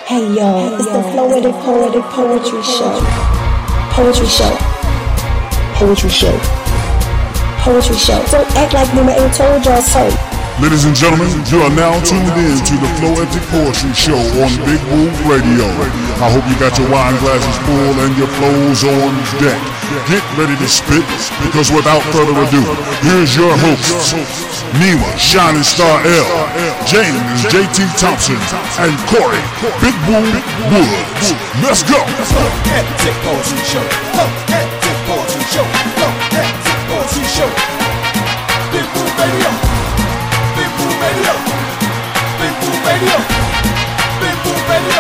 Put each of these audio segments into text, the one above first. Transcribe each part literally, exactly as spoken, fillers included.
Hey y'all, it's the Floetic Poetic Poetry Show. Poetry Show. Poetry Show. Poetry Show. Don't act like Nima ain't told y'all so. Ladies and gentlemen, you are now tuned in to the Floetic Poetry Show on Big Woo Radio. I hope you got your wine glasses full and your flows on deck. Get ready to spit, because without further ado, here's your hosts, Nima, Shining Star L, James, J T Thompson, and Corey, Big Woo Woods. Let's go! Floetic Poetry Show. Floetic Poetry Show. Floetic Poetry Show. Big Woo Radio. Big Woo Radio. Big Woo Radio. Big Woo Radio.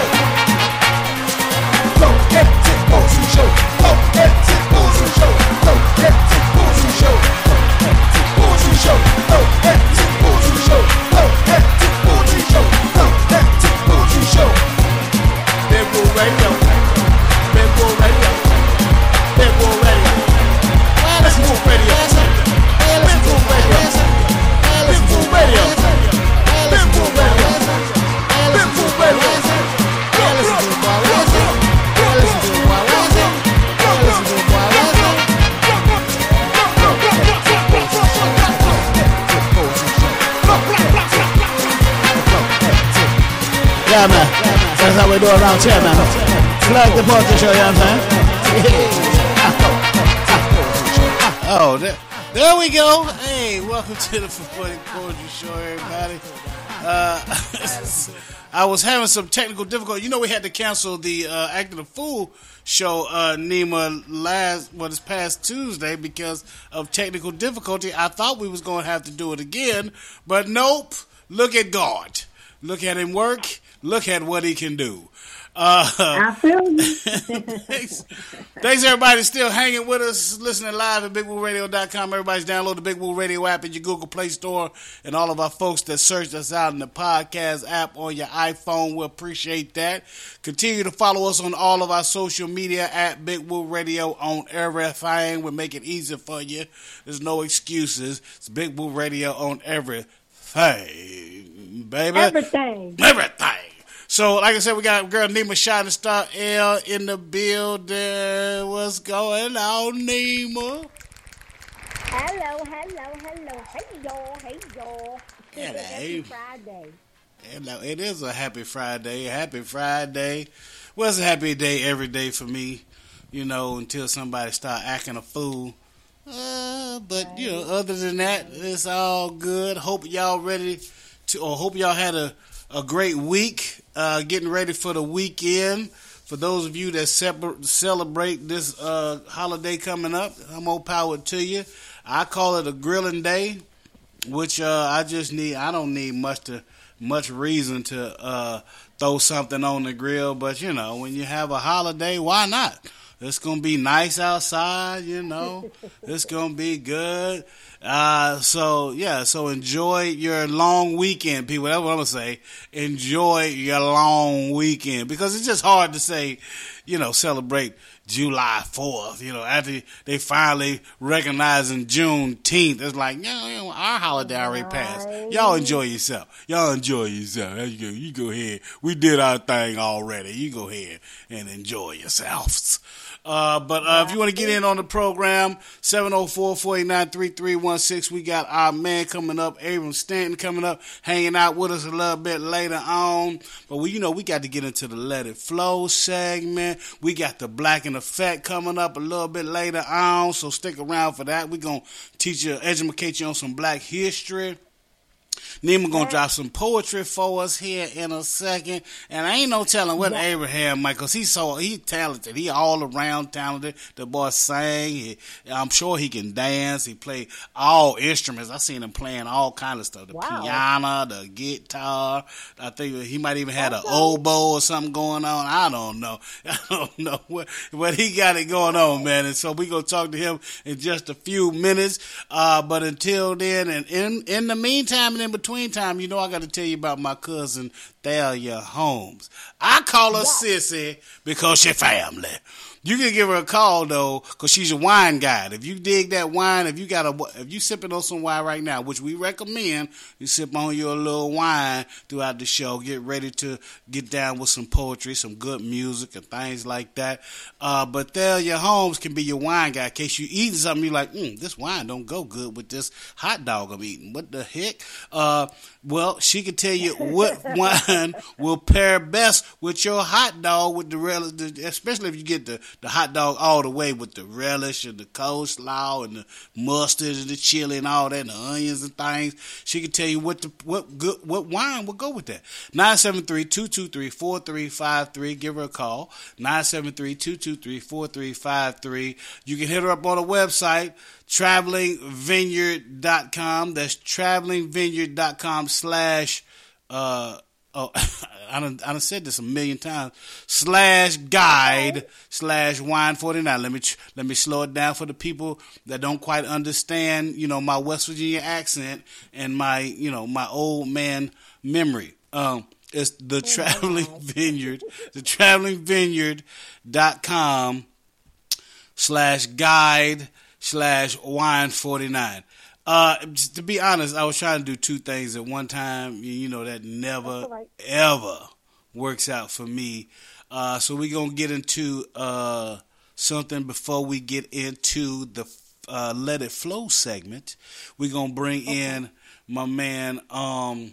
Floetic Poetry Show. Floetic Poetry Show. Floetic Poetry Show. Floetic Poetry Show. Floetic Poetry Show. Floetic Poetry Show. Floetic Poetry Show. Big Woo Radio. Big Woo Radio. Big Woo Radio. Big Woo Radio. Big Woo Radio. Big Woo Radio. Big Woo Radio. Big Woo Radio. Yeah, man. That's how we do around here, man. Flag the poetry show, you know what I'm saying? Oh, there, there we go. Hey, welcome to the Floetic Poetry Show, everybody. Uh, I was having some technical difficulty. You know, we had to cancel the uh, Acting a Fool show, uh, Nima, last, well, this past Tuesday because of technical difficulty. I thought we was going to have to do it again, but nope. Look at God. Look at him work. Look at what he can do. Uh, I feel you. thanks, thanks everybody still hanging with us, listening live at big woo radio dot com. Everybody's download the Big Woo Radio app in your Google Play Store, and all of our folks that searched us out in the podcast app on your iPhone, we appreciate that. Continue to follow us on all of our social media at Big Woo Radio on everything. We make it easy for you. There's no excuses. It's Big Woo Radio on everything, baby. Everything. Everything. So, like I said, we got girl Nima Shining Star L in the building. What's going on, Nima? Hello, hello, hello. Hey, y'all. Hey, y'all. Hello. Happy Friday. Hello. It is a happy Friday. Happy Friday. Well, it's a happy day every day for me, you know, until somebody start acting a fool. Uh, but, right. You know, other than that, it's all good. Hope y'all ready to, or hope y'all had a, a great week. Uh, getting ready for the weekend. For those of you that separ- celebrate this uh, holiday coming up, I'm more power to you. I call it a grilling day, which uh, I just need. I don't need much to much reason to uh, throw something on the grill, but you know, when you have a holiday, why not? It's gonna be nice outside, you know. It's gonna be good. Uh, so yeah, so enjoy your long weekend, people. That's what I'm gonna say. Enjoy your long weekend, because it's just hard to say, you know, celebrate July fourth. You know, after they finally recognizing Juneteenth, it's like, you know, you know our holiday already passed. Y'all enjoy yourself. Y'all enjoy yourself. There you go. You go ahead. We did our thing already. You go ahead and enjoy yourselves. Uh, but uh, if you want to get in on the program, seven oh four, four eight nine, three three one six. We got our man coming up, Abram Stanton, coming up, hanging out with us a little bit later on. But, we, you know, we got to get into the Let It Flow segment. We got the Black in Effect coming up a little bit later on, so stick around for that. We're going to teach you, educate you on some black history. Nima gonna drop some poetry for us here in a second, and I ain't no telling what yeah. Abraham might, cause he's so he talented. He all around talented. The boy sang. He, I'm sure he can dance. He play all instruments. I seen him playing all kind of stuff. The wow. piano, the guitar. I think he might even had okay. an oboe or something going on. I don't know. I don't know what, but he got it going on, man. And so we gonna talk to him in just a few minutes. Uh, but until then, and in in the meantime, and in between time, you know, I got to tell you about my cousin Thalia Holmes. I call her Sissy because she family. You can give her a call though, cause she's a wine guide. If you dig that wine, if you got a, if you sipping on some wine right now, which we recommend, you sip on your little wine throughout the show. Get ready to get down with some poetry, some good music, and things like that. Uh, but Thalia Holmes can be your wine guide. In case you eating something, you're like, mm, this wine don't go good with this hot dog I'm eating. What the heck? Uh, well, she can tell you what wine will pair best with your hot dog, with the relish, especially if you get the the hot dog all the way with the relish and the coleslaw and the mustard and the chili and all that and the onions and things. She can tell you what the, what good, what wine will go with that. nine seven three, two two three, four three five three. Give her a call. nine seven three, two two three, four three five three. You can hit her up on the website, traveling vineyard dot com. That's traveling vineyard dot com slash uh Oh, I done, I done said this a million times. Slash guide slash wine forty-nine. Let me let me slow it down for the people that don't quite understand, you know, my West Virginia accent and my, you know, my old man memory. Um, it's the oh Traveling Vineyard, the traveling vineyard dot com slash guide slash wine forty-nine. Uh, to be honest, I was trying to do two things at one time. You know, that never, right. ever works out for me. Uh, so we're going to get into uh, something before we get into the uh, Let It Flow segment. We're going to bring okay. in my man, um,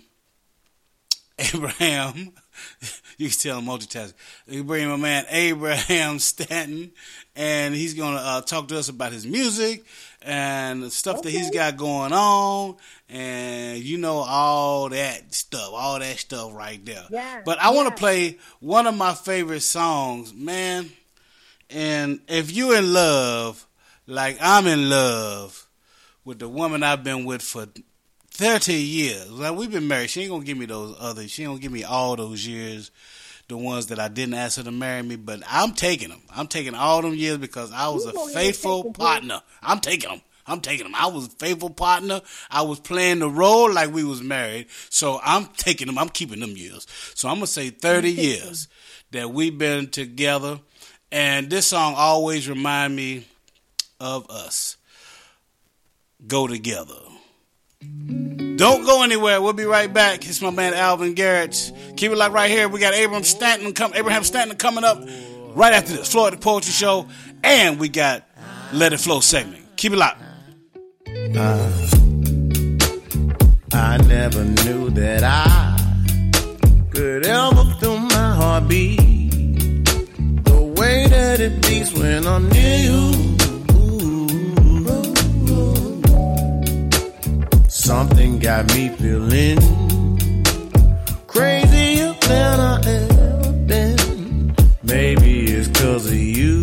Abraham. You can tell I'm multitasking. We bring in my man, Abraham Stanton, and he's going to uh, talk to us about his music and the stuff okay. that he's got going on, and you know, all that stuff, all that stuff right there. Yeah, but I yeah. want to play one of my favorite songs, man. And if you're in love, like I'm in love with the woman I've been with for thirty years. Like, we've been married. She ain't gonna give me those others. She ain't gonna give me all those years, the ones that I didn't ask her to marry me. But I'm taking them. I'm taking all them years because I was a faithful partner. I'm taking them. I'm taking them. I was a faithful partner. I was playing the role like we was married. So I'm taking them. I'm keeping them years. So I'm gonna say thirty years that we've been together. And this song always remind me of us. Go Together. Don't go anywhere. We'll be right back. It's my man Alvin Garrett. Keep it locked right here. We got Abraham Stanton come Abraham Stanton coming up right after this Florida Poetry Show, and we got Let It Flow segment. Keep it locked. Uh, I never knew that I could ever feel my heart beat the way that it beats when I'm near you. Something got me feeling crazier than I ever been. Maybe it's 'cause of you.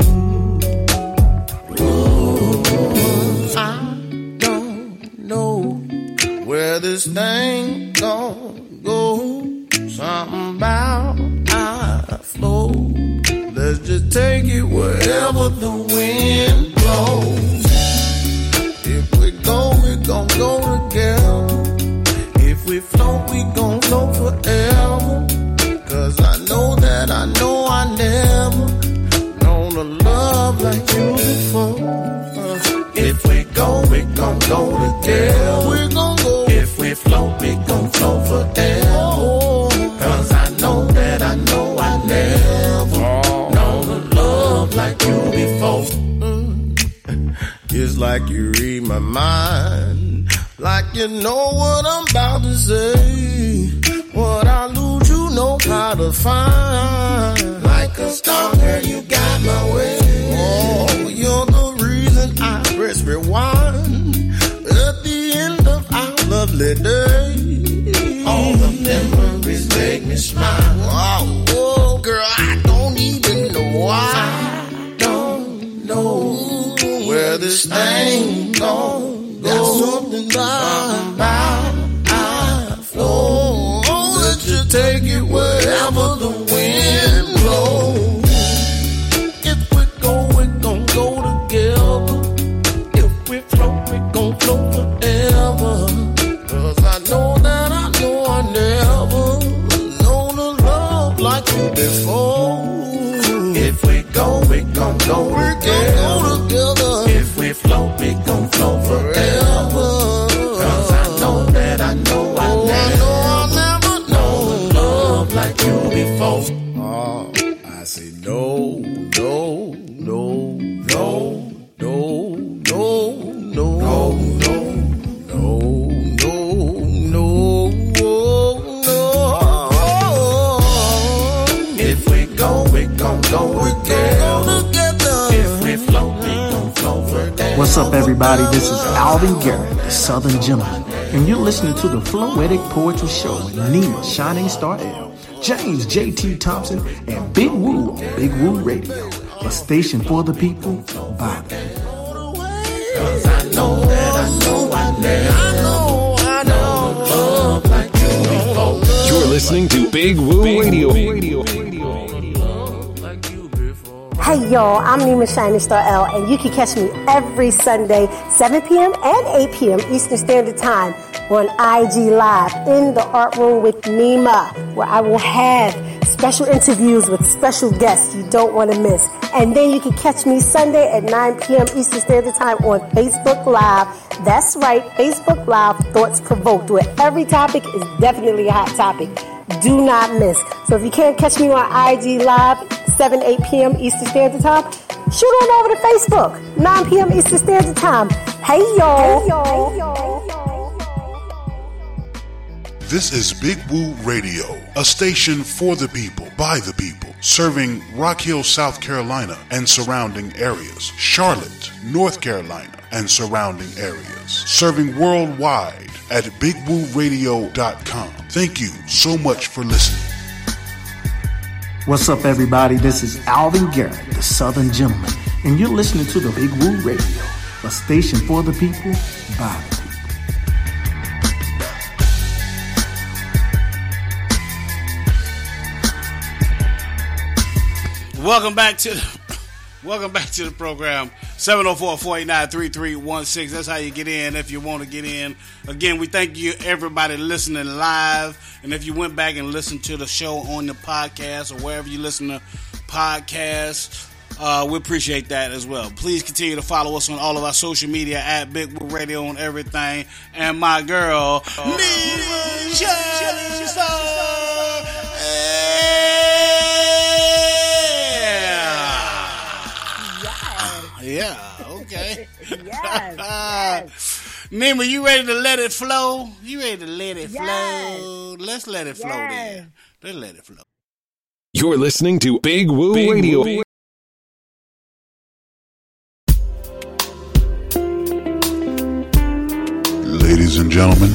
Ooh, I don't know where this thing gon' go. Something about I flow. Let's just take it wherever the wind blows. If we go, we gon' go together. If we float, we gon' float forever. 'Cause I know that I know I never known a love like you before. Uh, if we go, we gon' go together. We gon' go. If we float, we gon' float forever. 'Cause I know that I know I never known a love like you before. It's like you read my mind, like you know what I'm about to say. What I lose, you know how to find. Like a star, girl, you got my way. Oh, you're the reason I press rewind at the end of our lovely day. All the memories make me smile. Wow, oh, girl, I don't even know why. I don't know where this thing gon' go. Got something about I flow. Let you take it wherever the wind Oh, if we go, we gon' go together. If we flow, we gon' flow forever. Cause I know that I know I oh, never, I know, I never know love like you before. Oh, I say no, no, no, no, no, no, no, no, no, no, no, no. If we go, we gon' go together. If we flow, we gon' flow forever. What's up, everybody? This is Alvin Garrett, the Southern Gentleman, and you're listening to the Floetic Poetry Show with Nima Shining Star L, James J T Thompson, and Big Woo on Big Woo Radio, a station for the people, by the people. Cause I know that I know I never, I know, I know love like you before. You're listening to Big Woo Radio. Radio. Hey y'all, I'm Nima Shining Star L, and you can catch me every Sunday, seven p.m. and eight p.m. Eastern Standard Time on I G Live in the Art Room with Nima, where I will have special interviews with special guests you don't want to miss. And then you can catch me Sunday at nine p.m. Eastern Standard Time on Facebook Live. That's right, Facebook Live, Thoughts Provoked, where every topic is definitely a hot topic. Do not miss. So if you can't catch me on I G Live, seven, eight p.m. Eastern Standard Time, shoot on over to Facebook, nine p.m. Eastern Standard Time. Hey, y'all. Hey, y'all. Hey, y'all. This is Big Woo Radio, a station for the people, by the people, serving Rock Hill, South Carolina and surrounding areas, Charlotte, North Carolina and surrounding areas, serving worldwide at big woo radio dot com. Thank you so much for listening. What's up, everybody? This is Alvin Garrett, the Southern Gentleman, and you're listening to the Big Woo Radio, a station for the people, by the people. Welcome back to the, welcome back to the program. seven oh four, four eight nine, three three one six. That's how you get in if you want to get in. Again, we thank you, everybody listening live. And if you went back and listened to the show on the podcast or wherever you listen to podcasts, uh, we appreciate that as well. Please continue to follow us on all of our social media at Big Woo Radio on everything. And my girl, Nima Shining Star. Yeah, okay. yes, yes. Nima, you ready to let it flow? You ready to let it yes. flow? Let's let it flow yes. then. Let's let it flow. You're listening to Big Woo Big Radio. Woo. Ladies and gentlemen,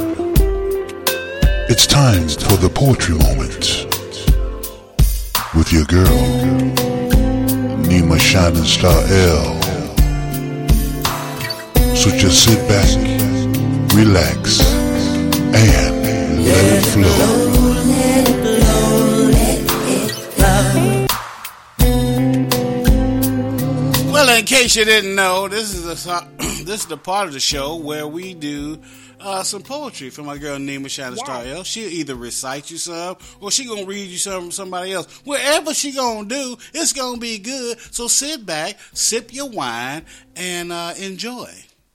it's time for the poetry moment with your girl, Nima Shining Star L. So just sit back, relax, and let it flow. Let it flow, let it flow. Well, in case you didn't know, this is a this is the part of the show where we do uh, some poetry from my girl Nima Shining Star L. She'll either recite you some or she gonna read you some from somebody else. Whatever she gonna do, it's gonna be good. So sit back, sip your wine, and uh, enjoy.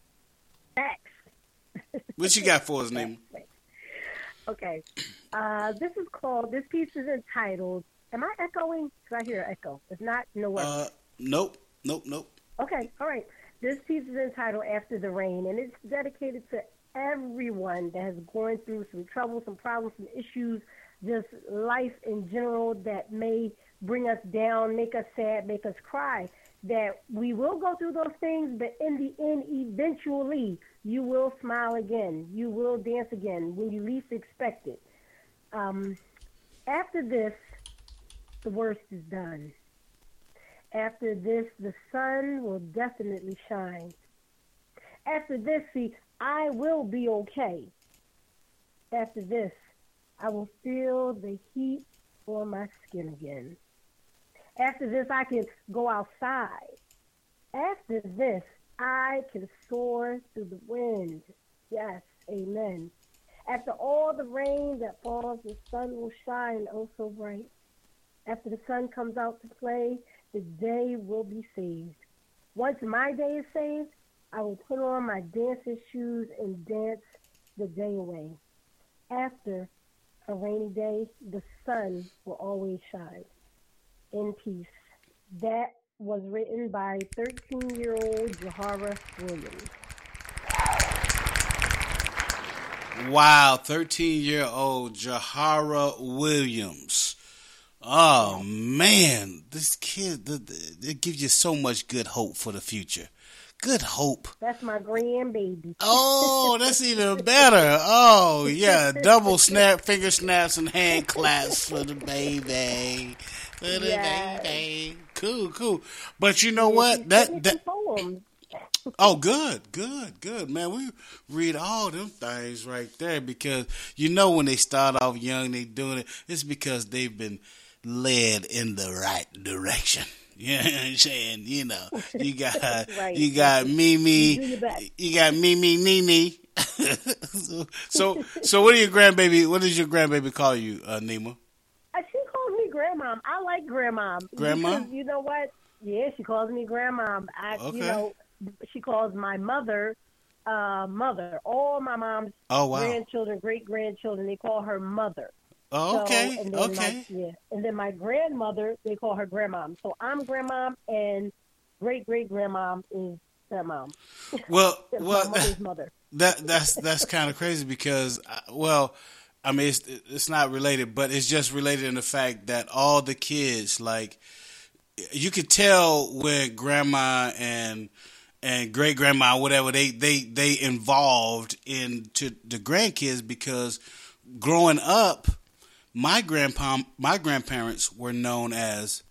Thanks. What you got for us, Nima? Okay. Uh, this is called, this piece is entitled, am I echoing? Because I hear an echo. If not, no worries. Uh, nope, nope, nope. Okay, all right. This piece is entitled After the Rain, and it's dedicated to everyone that has gone through some trouble, some problems, some issues, just life in general that may bring us down, make us sad, make us cry. That we will go through those things, but in the end, eventually, you will smile again. You will dance again when you least expect it. Um, after this, the worst is done. After this, the sun will definitely shine. After this, see, I will be okay. After this, I will feel the heat on my skin again. After this, I can go outside. After this, I can soar through the wind. Yes, amen. After all the rain that falls, the sun will shine oh so bright. After the sun comes out to play, the day will be saved. Once my day is saved, I will put on my dancing shoes and dance the day away. After a rainy day, the sun will always shine. In peace. That was written by thirteen-year-old Jahara Williams. Wow, thirteen-year-old Jahara Williams. Oh, man, this kid, it gives you so much good hope for the future. Good hope. That's my grandbaby. Oh, that's even better. Oh, yeah, double snap, finger snaps, and hand claps for the baby. For the Yes. baby. Cool, cool. But you know what? That that. Oh, good, good, good, man. We read all them things right there because you know when they start off young, they doing it. It's because they've been led in the right direction. You know what I'm saying? You know, you got Right. you got Mimi, Do your best. you got Mimi Nini. so, so, so what do your grandbaby? What does your grandbaby call you, uh, Nima? Uh, She calls me grandmom. I like grandmom. Grandma? Because you know what? Yeah, she calls me grandmom. I, Okay. You know, she calls my mother uh, mother. All my mom's Oh, wow. grandchildren, great grandchildren, they call her mother. Oh, So, okay, and then okay. My, yeah, and then my grandmother, they call her grandmom. So I'm grandmom, and great great grandmom is stepmom. Well, That's well, my mother's mother. that that's that's kind of crazy because, uh, well, I mean, it's it's not related, but it's just related in the fact that all the kids, like, you could tell when grandma and and great grandma, whatever, they they they involved into the grandkids because growing up, my grandpa, my grandparents were known as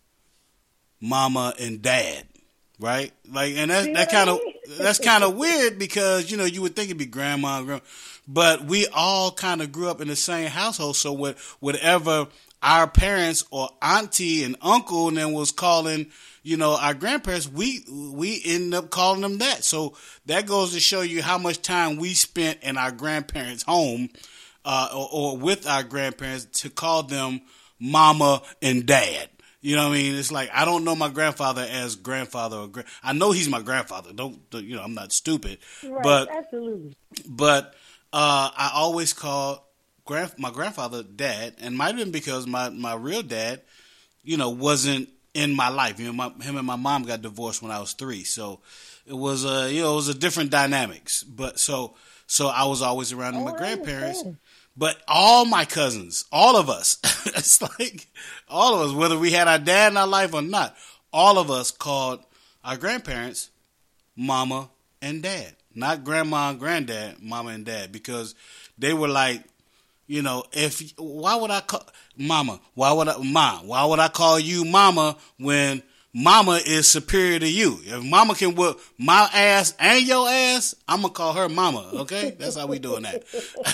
mama and dad, right? Like, and that that kind of that's kind of weird because you know you would think it'd be grandma, and grandma, but we all kind of grew up in the same household. So what, whatever our parents or auntie and uncle and then was calling, you know, our grandparents, we we ended up calling them that. So that goes to show you how much time we spent in our grandparents' home. Uh, or, or with our grandparents to call them mama and dad. You know what I mean? It's like, I don't know my grandfather as grandfather or gra- I know he's my grandfather. Don't, don't you know, I'm not stupid. Right, but, absolutely. but, uh, I always called grand, my grandfather dad, and might have been because my, my real dad, you know, wasn't in my life. You know, my, him and my mom got divorced when I was three. So it was, uh, you know, it was a different dynamics. But so, so I was always around Oh, my I grandparents. understand. But all my cousins, all of us, it's like all of us, whether we had our dad in our life or not, all of us called our grandparents mama and dad. Not grandma and granddad, mama and dad, because they were like, you know, if why would I call mama? Why would I mom? Why would I call you mama when mama is superior to you? If mama can whoop my ass and your ass, I'm gonna call her mama. Okay, that's how we doing that.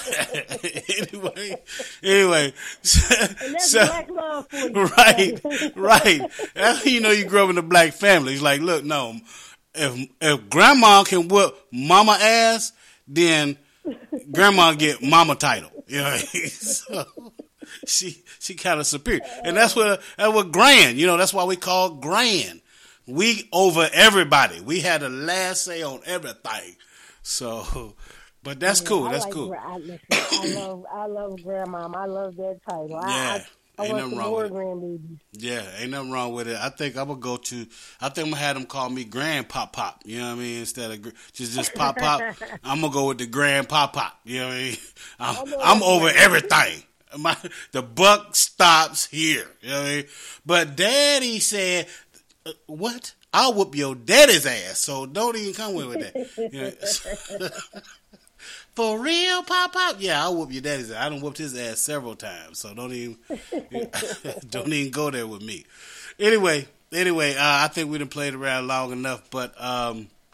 anyway, anyway, And that's so, black love for you. right, right. That's how you know you grew up in a black family. It's like, look, no, if if grandma can whoop mama ass, then grandma get mama title. You know what I mean? So she she kind of superior, and that's what that's what grand. You know, that's why we call grand. We over everybody. We had the last say on everything. So, but that's Yeah, cool. I That's like cool. gra- I, listen, I love, I love grandmom. I love that title. Yeah, I, I, I ain't want nothing some wrong more with it. grandbabies. Yeah, ain't nothing wrong with it. I think I'm gonna go to. I think I'm gonna have them call me Grand Pop Pop. You know what I mean? Instead of gr- just just Pop Pop, I'm gonna go with the Grand Pop Pop. You know what I mean? I'm, I'm over everything. My the buck stops here. You know what I mean? But Daddy said, uh, "What? I'll whoop your daddy's ass." So don't even come with that. You know? For real, Pop Pop? Yeah, I'll whoop your daddy's ass. I done whooped his ass several times, so don't even don't even go there with me. Anyway, anyway, uh, I think we done played around long enough, but um,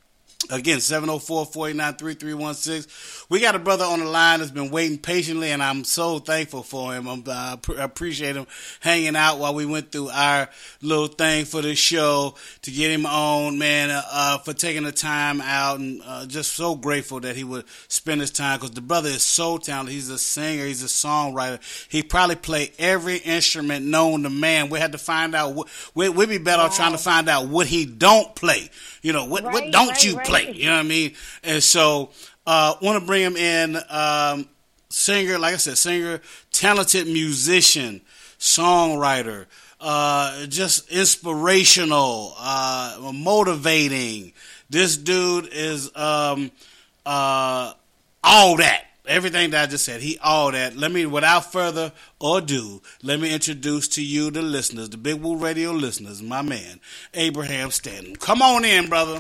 Again, seven oh four, four eight nine, three three one six. We got a brother on the line that's been waiting patiently, and I'm so thankful for him. I'm, uh, I appreciate him hanging out while we went through our little thing for the show to get him on, man, uh, for taking the time out, and uh, just so grateful that he would spend his time, because the brother is so talented. He's a singer. He's a songwriter. He probably played every instrument known to man. We had to find out. What, we, we'd be better off trying to find out what he don't play. You know, what, Right, what don't right, you right. play? You know what I mean? And so, uh, want to bring him in, um, singer, like I said, singer, talented musician, songwriter, uh, just inspirational, uh, motivating. This dude is, um, uh, all that. Everything that I just said, he all that. Let me, without further ado, let me introduce to you the listeners, the Big Woo Radio listeners, my man, Abraham Stanton. Come on in, brother.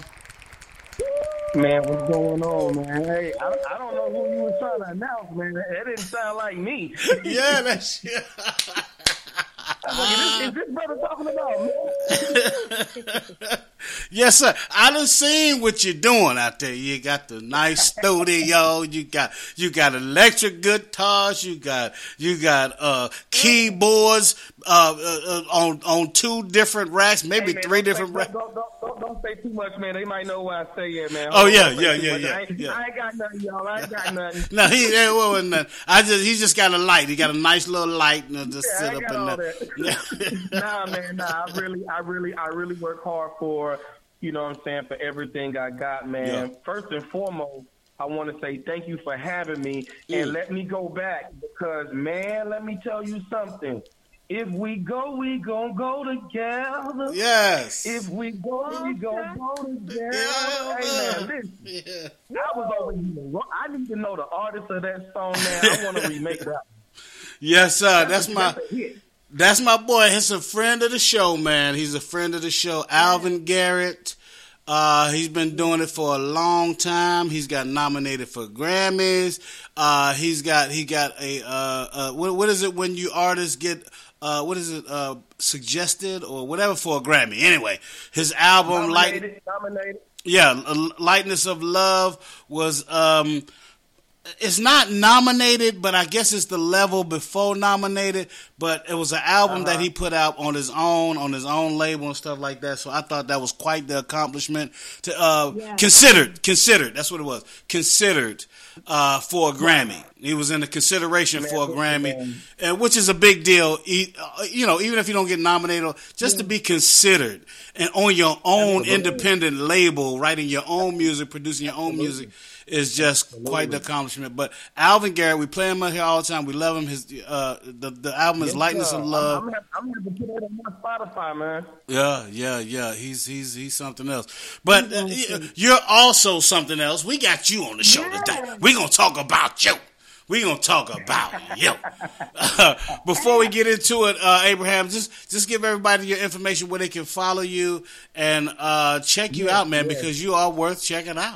Man, what's going on, man? Hey, I, I don't know who you were trying to announce, man. That didn't sound like me. Yeah, that's yeah. I'm like, is, this, is this brother talking about, man? Yes, sir. I done seen what you're doing out there. You got the nice studio. You got you got electric guitars. You got you got uh, keyboards uh, uh, on on two different racks, maybe Hey, man, three don't different say, racks. Don't, don't, don't, don't say too much, man. They might know why I say it, man. Oh, yeah, Don't yeah, say too yeah, much. yeah, I ain't, yeah. I ain't got nothing, y'all. I ain't got nothing. No, he there wasn't nothing. I just he just got a light. He got a nice little light and just Yeah, I sit ain't up got all in there. that. Nah, man, nah. I really, I really, I really work hard for, you know what I'm saying, for everything I got, man. Yeah. First and foremost, I want to say thank you for having me, and Mm. let me go back because, man, let me tell you something. If we go, we gon' go together. Yes. If we go, we gon' go together. Yeah, Hey, man. man, listen. Yeah. I was over here. I need to know the artist of that song, man. I want to remake that. Yes, sir. That's my That's a hit. that's my boy. He's a friend of the show, man. He's a friend of the show. Alvin Garrett. Uh, he's been doing it for a long time. He's got nominated for Grammys. Uh, he's got he got a uh, uh what what is it when you artists get uh what is it uh suggested or whatever for a Grammy? Anyway, his album like Nominated, nominated. yeah, Lightness of Love was um it's not nominated, but I guess it's the level before nominated. But it was an album Uh-huh. that he put out on his own, on his own label and stuff like that. So I thought that was quite the accomplishment. To uh, Yeah. considered, considered. That's what it was. Considered uh, for a Grammy. He was in the consideration for a Grammy, and which is a big deal. E- uh, You know, even if you don't get nominated, just to be considered and on your own independent label, writing your own music, producing your own music. Is just quite the accomplishment. But Alvin Garrett, we play him here all the time. We love him. His uh, the the album is Yes, Lightness sir. of Love. I'm, I'm, gonna- I'm going to put that on my Spotify, man. Yeah, yeah, yeah. He's he's he's something else. But uh, you're also something else. We got you on the show today. We're gonna talk about you. We're gonna talk about you. Uh, before we get into it, uh, Abraham, just just give everybody your information where they can follow you and uh, check you Yes, out, man, yes. because you are worth checking out.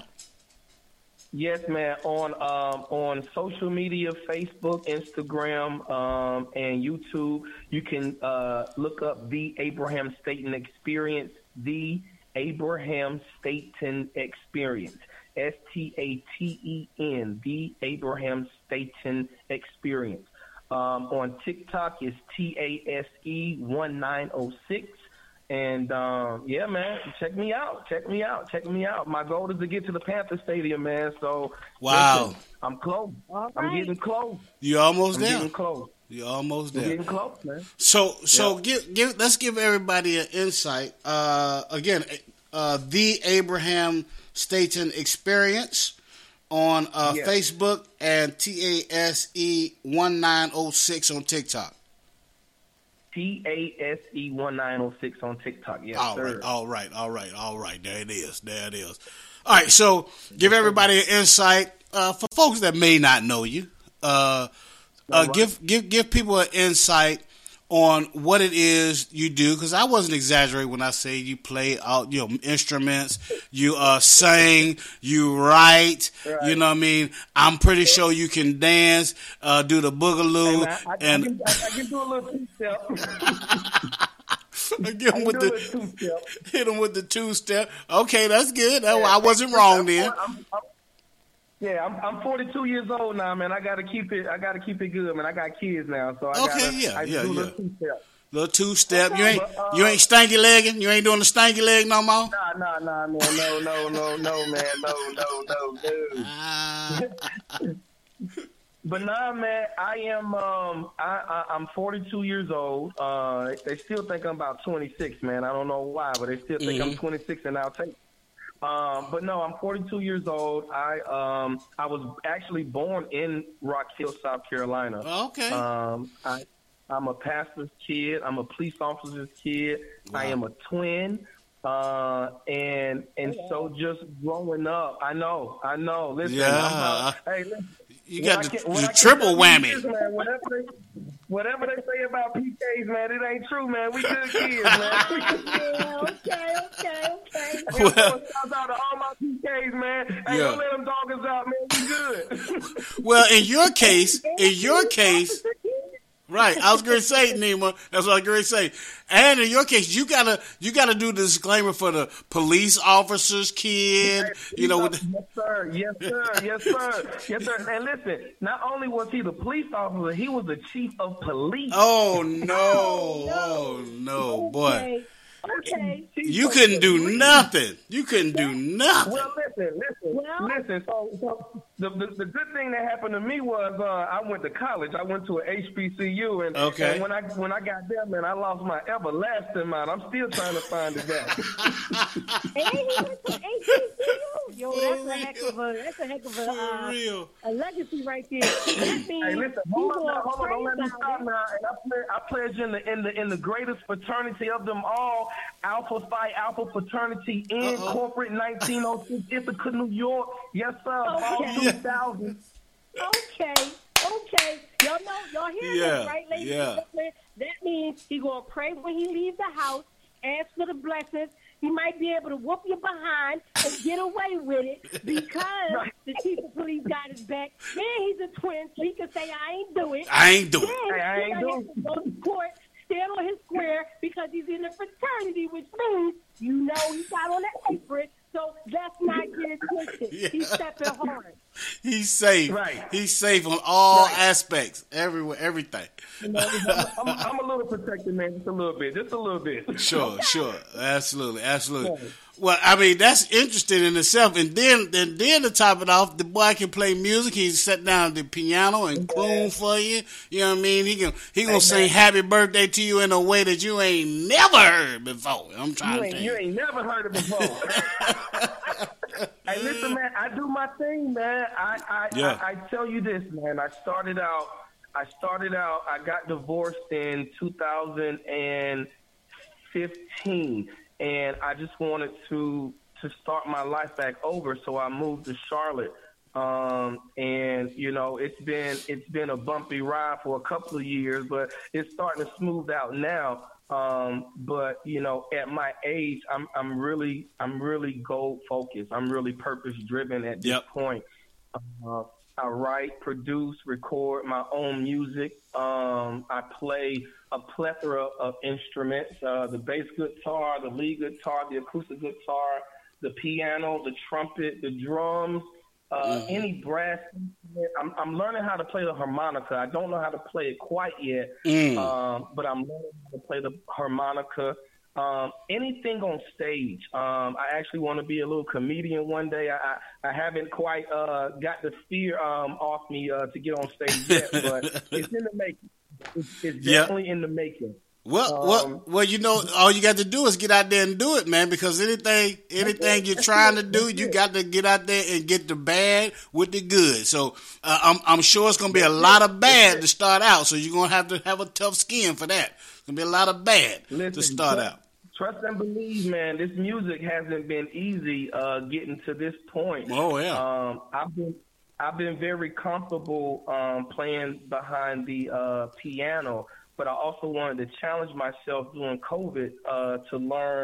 Yes, man. On um, on social media, Facebook, Instagram, um, and YouTube, you can uh, look up the Abraham Staten Experience. The Abraham Staten Experience. S T A T E N. The Abraham Staten Experience. Um, on TikTok, it's T A S E one nine oh six. And, um, yeah, man, check me out. Check me out. Check me out. My goal is to get to the Panther Stadium, man. So, Wow. listen, I'm close. All I'm right. getting close. You're almost I'm there. getting close. You're almost I'm there. getting close, man. So, so Yeah. give, give, let's give everybody an insight. Uh, again, uh, the Abraham Staten Experience on uh, Yes. Facebook and T A S E one nine oh six on TikTok. T A S E one nine oh six on TikTok. Yes, All sir. right, all right, all right, all right. There it is. There it is. All right, so give everybody an insight uh, for folks that may not know you. Uh, uh, right. Give give give people an insight on what it is you do, because I wasn't exaggerating when I say you play out, you know, instruments, you uh, sing, you write. Right. You know what I mean? I'm pretty sure you can dance, uh, do the Hey, boogaloo, man, I, I, and can, I, I can do a little two-step. Get him with do the a two-step. hit him with the two step. Okay, that's good. That, I wasn't wrong then. I'm, I'm, yeah, I'm, I'm forty-two years old now, man. I gotta keep it. I gotta keep it good, man. I got kids now, so I Okay, gotta, yeah, I yeah, do yeah. the two-step. Little two step. You ain't But, uh, you ain't stanky legging. You ain't doing the stanky leg no more. Nah, nah, nah, man. No, no, no, no, man. No, no, no, no. Ah. But nah, man, I am. Um, I, I I'm forty-two years old. Uh, they still think I'm about twenty-six, man. I don't know why, but they still think I'm Mhm. twenty-six, and I'll take. it. Um, but no, I'm forty-two years old. I um, I was actually born in Rock Hill, South Carolina. Okay. Um, I I'm a pastor's kid. I'm a police officer's kid. Wow. I am a twin. Uh, and and so just growing up, I know, I know. Listen, Yeah. I'm about, hey, listen. You When got I the, can- when the I can triple tell you whammy. this, man, whatever, they, whatever they say about P Ks, man, it ain't true, man. We good kids, man. Yeah, okay, okay, okay. Hey, Well- shout out to all my P Ks, man. Hey, Yeah. don't let them doggers out, man. We good. Well, in your case, in your case, right? I was going to say, Nima. That's what I was going to say. And in your case, you gotta you gotta do the disclaimer for the police officers, kid. You know, with the, Yes, sir. Yes, sir. Yes, sir. Yes, sir. And listen, not only was he the police officer, he was the chief of police. oh no, oh no, boy, Okay. Okay. you couldn't do nothing. You couldn't do nothing. Well, listen, listen, Well- listen. So, so the, the the good thing that happened to me was uh, I went to college. I went to an H B C U, and, Okay. and when I when I got there, man, I lost my everlasting mind. I'm still trying to find it back. And he went to H B C U. Yo, that's a heck of a that's a heck of a For uh, real. a legacy right there. That means Hey, listen, you hold on, gonna now, hold on, don't let me praise stop about now. And I, ple- I pledge in the in the in the greatest fraternity of them all, Alpha Phi Alpha Fraternity Incorporated, nineteen oh six, Ithaca, New York. Yes, sir. Fall Okay. two thousand. Okay, okay. Y'all know, y'all hear Yeah, this, right, ladies yeah. and gentlemen? That means he gonna pray when he leaves the house, ask for the blessings. He might be able to whoop you behind and get away with it because the chief of police got his back. Then he's a twin, so he can say, I ain't do it. I ain't do it. Then Hey, I he ain't might do have to go to court, stand on his square because he's in a fraternity, which means you know he got on the apron. So let's not get it twisted. Yeah. He's stepping hard. He's safe. Right. He's safe on all Right. aspects, everywhere, everything. You know, I'm, I'm, I'm a little protected, man, just a little bit, just a little bit. Sure, sure, absolutely, absolutely. Well, I mean that's interesting in itself, and then, then, then to top it off, the boy can play music. He sat down at the piano and croon for you. You know what I mean? He can he gonna sing "Happy Birthday" to you in a way that you ain't never heard before. I'm trying You to ain't, tell you you. ain't never heard it before. Hey, listen, man, I do my thing, man. I I, Yeah. I I tell you this, man. I started out. I started out. I got divorced in two thousand fifteen, and I just wanted to to start my life back over. So I moved to Charlotte. Um, and you know, it's been it's been a bumpy ride for a couple of years, but it's starting to smooth out now. Um, but you know, at my age, I'm I'm really I'm really goal focused. I'm really purpose driven at this Yep. point. Uh, I write, produce, record my own music. Um, I play a plethora of instruments: uh, the bass guitar, the lead guitar, the acoustic guitar, the piano, the trumpet, the drums. Uh, any brass instrument. I'm, I'm learning how to play the harmonica. I don't know how to play it quite yet, Mm. um, but I'm learning how to play the harmonica. Um, anything on stage. Um, I actually want to be a little comedian one day. I, I, I haven't quite uh, got the fear um, off me uh, to get on stage yet, but it's in the making. It's, it's Yeah. definitely in the making. Well, Um, well, well, you know, all you got to do is get out there and do it, man. Because anything, anything you're trying to do, you got to get out there and get the bad with the good. So uh, I'm, I'm sure it's gonna be a lot of bad to start out. So you're gonna have to have a tough skin for that. It's gonna be a lot of bad to Listen, start trust- out. Trust and believe, man. This music hasn't been easy uh, getting to this point. Oh yeah. Um, I've been I've been very comfortable um, playing behind the uh, piano, but I also wanted to challenge myself during COVID uh, to learn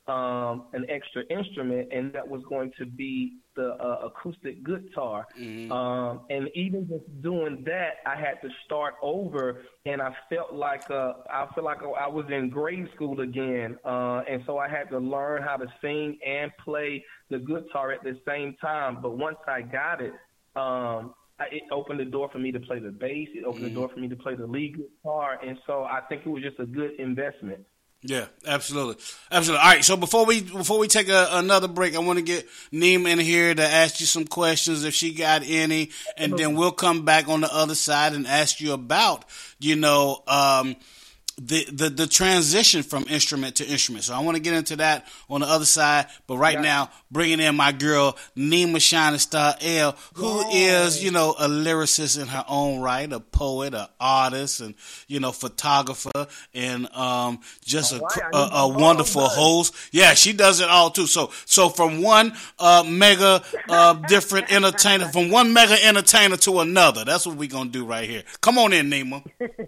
um, an extra instrument, and that was going to be the uh, acoustic guitar. Mm-hmm. Um, and even just doing that, I had to start over, and I felt like uh, I felt like I was in grade school again. Uh, and so I had to learn how to sing and play the guitar at the same time. But once I got it, um, I, it opened the door for me to play the bass. It opened Mm-hmm. the door for me to play the lead guitar. And so I think it was just a good investment. Yeah, absolutely, absolutely. All right, so before we before we take a, another break, I want to get Nima in here to ask you some questions if she got any, and then we'll come back on the other side and ask you about, you know, um, the the the transition from instrument to instrument. So I want to get into that on the other side, but right now, bringing in my girl Nima Shining Star L, who is, you know, a lyricist in her own right, a poet, an artist, and, you know, photographer, and um, just a, right, a, a wonderful host. Yeah, she does it all too. So so from one uh, mega uh, different entertainer, from one mega entertainer to another. That's what we're gonna do right here. Come on in, Nima.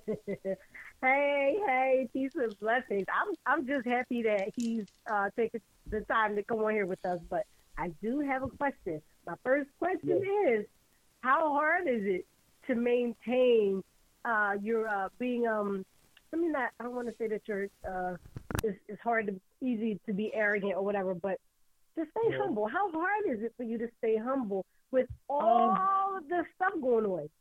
Hey, hey, peace and blessings. I'm I'm just happy that he's uh, taking the time to come on here with us. But I do have a question. My first question is, how hard is it to maintain uh, your uh, being um? Let me not. I don't want to say that you're. Uh, it's, it's hard to easy to be arrogant or whatever, but to stay Yeah. humble. How hard is it for you to stay humble with all Um, of the stuff going on?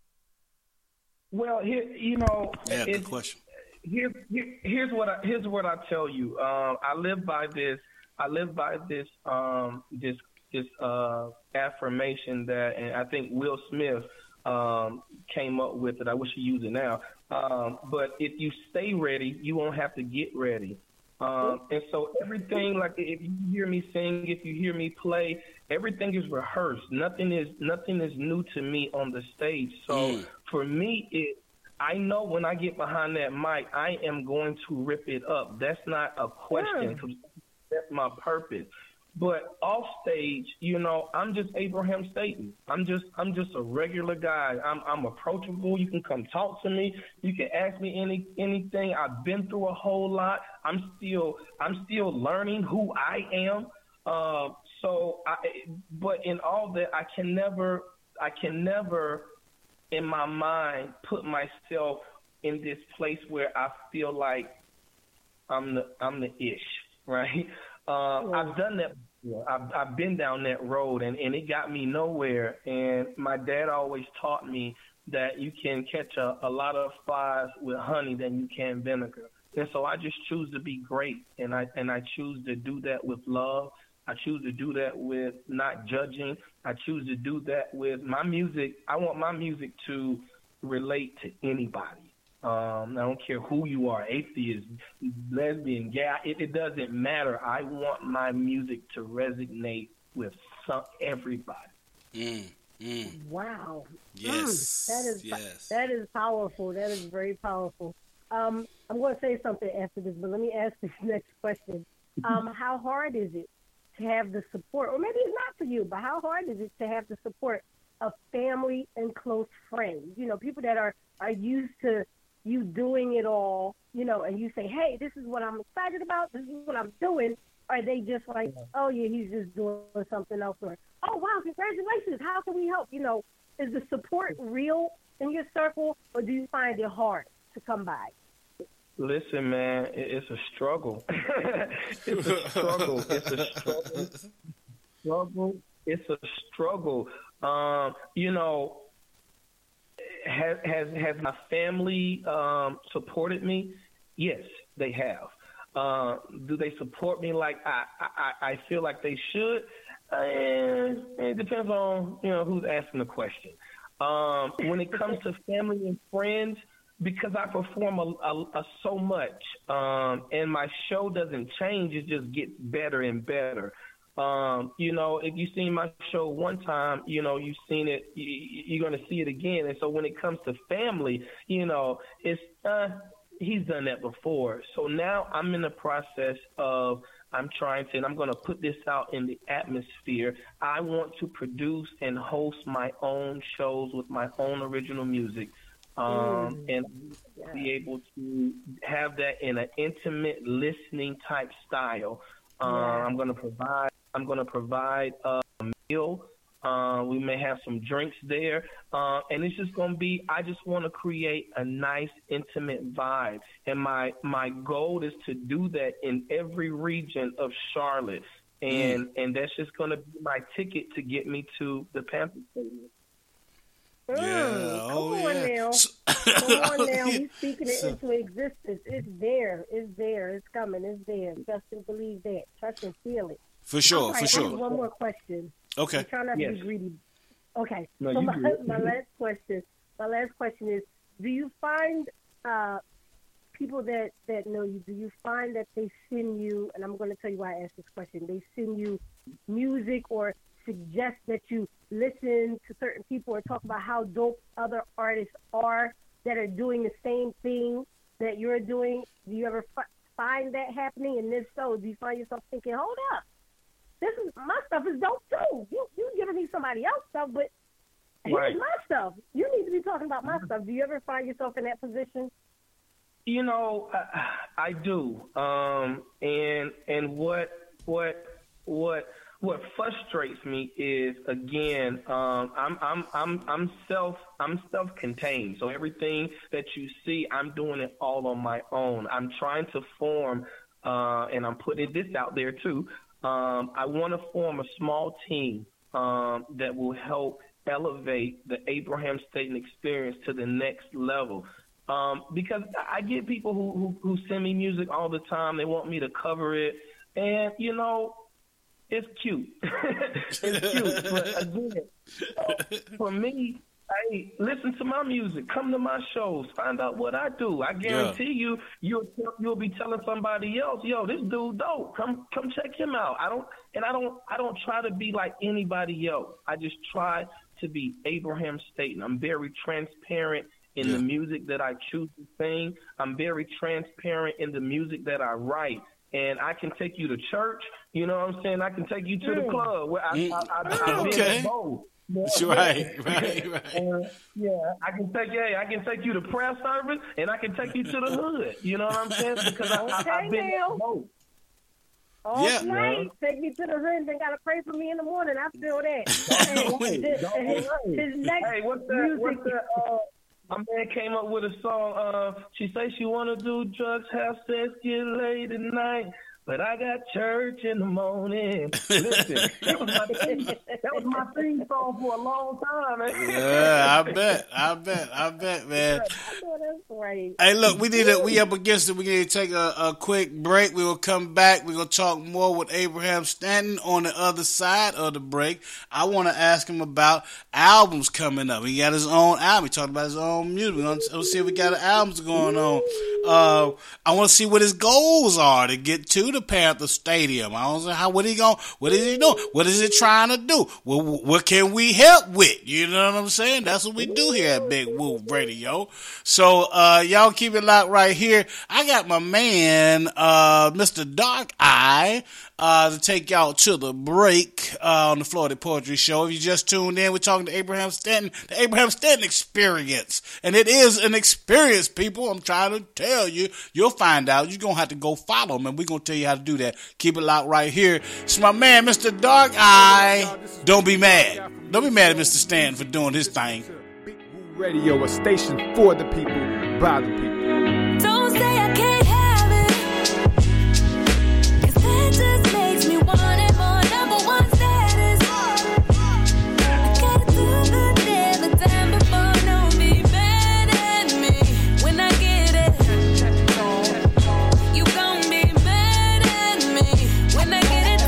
Well, here, you know, Yeah, good it's, question. Here, here, here's what I here's what I tell you. Um, I live by this. I live by this. Um, this this uh, affirmation that, and I think Will Smith um, came up with it. I wish he used it now. Um, but if you stay ready, you won't have to get ready. Um, and so everything, like if you hear me sing, if you hear me play, everything is rehearsed. Nothing is nothing is new to me on the stage. So Mm. for me, it. I know when I get behind that mic, I am going to rip it up. That's not a question. 'Cause that's my purpose. But off stage, you know, I'm just Abraham Staten. I'm just, I'm just a regular guy. I'm, I'm approachable. You can come talk to me. You can ask me any, anything. I've been through a whole lot. I'm still, I'm still learning who I am. Uh, so, I, but in all that, I can never, I can never. in my mind, put myself in this place where I feel like I'm the I'm the ish, right? Uh, I've done that before. I've, I've been down that road, and, and it got me nowhere. And my dad always taught me that you can catch a, a lot of flies with honey than you can vinegar. And so I just choose to be great, and I and I choose to do that with love. I choose to do that with not judging. I choose to do that with my music. I want my music to relate to anybody. Um, I don't care who you are, atheist, lesbian, gay. It, it doesn't matter. I want my music to resonate with some everybody. Mm, mm. Wow. Yes. Mm, that is yes. that is powerful. That is very powerful. Um, I'm going to say something after this, but let me ask this next question. Um, how hard is it to have the support, or maybe it's not for you, but how hard is it to have the support of family and close friends? You know, people that are, are used to you doing it all, you know, and you say, hey, this is what I'm excited about, this is what I'm doing. Are they just like, oh, yeah, he's just doing something else? Or, oh, wow, congratulations, how can we help? You know, is the support real in your circle, or do you find it hard to come by? Listen, man, it's a struggle. It's a struggle. It's a struggle. Struggle. It's a struggle. Um, you know, has has has my family um, supported me? Yes, they have. Uh, do they support me like I, I, I feel like they should? Uh, it depends on, you know, who's asking the question. Um, when it comes to family and friends, because I perform a, a, a so much, um, and my show doesn't change, it just gets better and better. Um, you know, if you've seen my show one time, you know, you've seen it, you, you're going to see it again. And so when it comes to family, you know, it's, uh, he's done that before. So now I'm in the process of, I'm trying to, and I'm going to put this out in the atmosphere. I want to produce and host my own shows with my own original music. Um, mm, and yeah. be able to have that in an intimate listening type style. Uh, I'm going to provide. I'm going to provide uh, a meal. Uh, we may have some drinks there, uh, and it's just going to be. I just want to create a nice, intimate vibe, and my my goal is to do that in every region of Charlotte, and mm. and that's just going to be my ticket to get me to the Panther Stadium. Yeah. Mm, Oh, come yeah. on now. So- Come on now. We're speaking it So- into existence. It's there. It's there. It's coming. It's there. Trust and believe that. Trust and feel it. For sure, All right, for I sure. have one more question. Okay. I'm trying not to Yes. be greedy. Okay. No, so you my, good. my last question. My last question is: do you find uh, people that, that know you? Do you find that they send you? And I'm going to tell you why I asked this question. They send you music or suggest that you listen to certain people or talk about how dope other artists are that are doing the same thing that you're doing. Do you ever f- find that happening? And if so, do you find yourself thinking, hold up, this is my stuff is dope too. You you giving me somebody else's stuff, but here's Right. my stuff. You need to be talking about my stuff. Do you ever find yourself in that position? You know, I, I do. Um, and and what what what what frustrates me is again, um, I'm I'm I'm I'm self I'm self-contained. So everything that you see, I'm doing it all on my own. I'm trying to form, uh, and I'm putting this out there too. Um, I want to form a small team um, that will help elevate the Abraham Staten experience to the next level. Um, because I get people who, who, who send me music all the time. They want me to cover it. And, you know, it's cute. It's cute. But again, for me, hey, listen to my music. Come to my shows. Find out what I do. I guarantee yeah. you, you'll you'll be telling somebody else, "Yo, this dude dope. Come come check him out." I don't, and I don't, I don't try to be like anybody else. I just try to be Abraham Staten. I'm very transparent in yeah. the music that I choose to sing. I'm very transparent in the music that I write. And I can take you to church. You know what I'm saying? I can take you to mm. the club. Where I, mm. I, I, I, I've okay. been both. That's right, right, right. Uh, yeah, I can take yeah, I can take you to prayer service, and I can take you to the hood. You know what I'm saying? Because I, okay, I, I've been both. All yeah. night, yeah. take me to the hood, and gotta pray for me in the morning. I feel that. hey, his, his, his next hey, what's that? music. What's that? Uh, my man came up with a song. Uh, she say she wanna do drugs, have sex, get laid at night. But I got church in the morning. Listen, that was my theme, that was my theme song for a long time, man. Yeah, I bet, I bet, I bet, man. I know that's right. Hey, look, we need to, we up against it. We need to take a, a quick break. We will come back. We're gonna talk more with Abraham Staten on the other side of the break. I want to ask him about albums coming up. He got his own album. He talked about his own music. We're gonna, we'll see if we got albums going on. Uh, I want to see what his goals are to get to the Panther Stadium. I don't know how. What he going? What is he doing? What is he trying to do? What, what can we help with? You know what I'm saying? That's what we do here at Big Woo Radio. So uh, y'all keep it locked right here. I got my man, uh, Mister Dark Eye, uh, to take y'all to the break uh, on the Florida Poetry Show. If you just tuned in, we're talking to Abraham Staten, the Abraham Staten Experience, and it is an experience, people. I'm trying to tell you. You'll find out. You're gonna have to go follow him, and we're gonna tell you how to do that. Keep it locked right here. It's my man, Mister Dark Eye. Don't be mad. Don't be mad at Mister Staten for doing his thing. Big Woo Radio, a station for the people, by the people. Don't say I can't have it, 'cause that just makes me want it more. Number one status. I gotta do the day the time before. Don't be mad at me when I get it. You gon' be mad at me when I get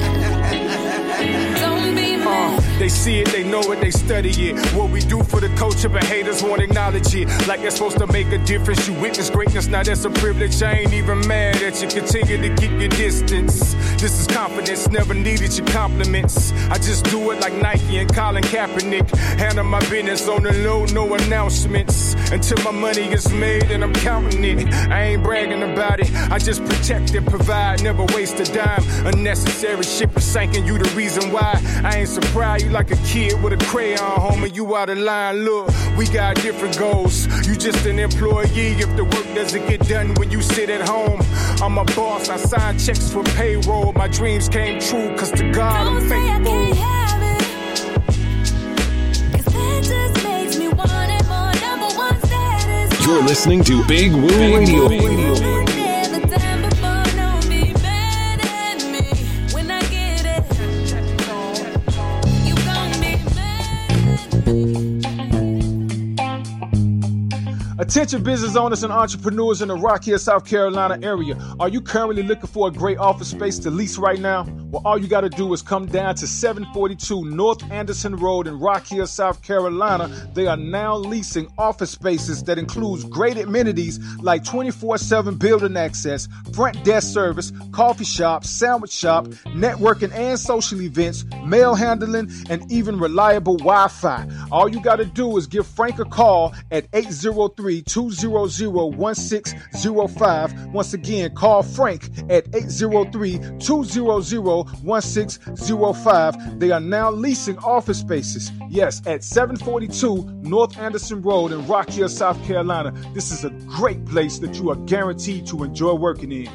it done. Don't be mad. Uh, they see it, they know it, they study it. What we do for the culture, but haters won't acknowledge it. Like it's supposed to make a difference. You witness greatness, now that's a privilege. I ain't even mad at you. Continue to keep your distance. This is confidence, never needed your compliments. I just do it like Nike and Colin Kaepernick. Handle my business on the low, no announcements. Until my money is made and I'm counting it. I ain't bragging about it. I just protect and provide, never waste a dime. Unnecessary shit is sinking you the reason why. I ain't surprised you like a kid with a crayon, homie, you out of line. Look, we got different goals. You just an employee if the work doesn't get done when you sit at home. I'm a boss, I sign checks for payroll. My dreams came true, cause to God I'm Don't say I faithful. can't have it, 'cause that just makes me want it more. Number one status. You're listening to Big Woo Radio. Never done before, don't be mad at me when I get it. You gon' be mad at me. Attention business owners and entrepreneurs in the Rock Hill, South Carolina area. Are you currently looking for a great office space to lease right now? Well, all you got to do is come down to seven forty-two North Anderson Road in Rock Hill, South Carolina. They are now leasing office spaces that includes great amenities like twenty-four seven building access, front desk service, coffee shop, sandwich shop, networking and social events, mail handling, and even reliable Wi-Fi. All you got to do is give Frank a call at eight zero three, two zero zero, one six zero five. Once again, call Frank at eight zero three, two zero zero, one six zero five. They are now leasing office spaces. Yes, at seven forty-two North Anderson Road in Rock Hill, South Carolina. This is a great place that you are guaranteed to enjoy working in.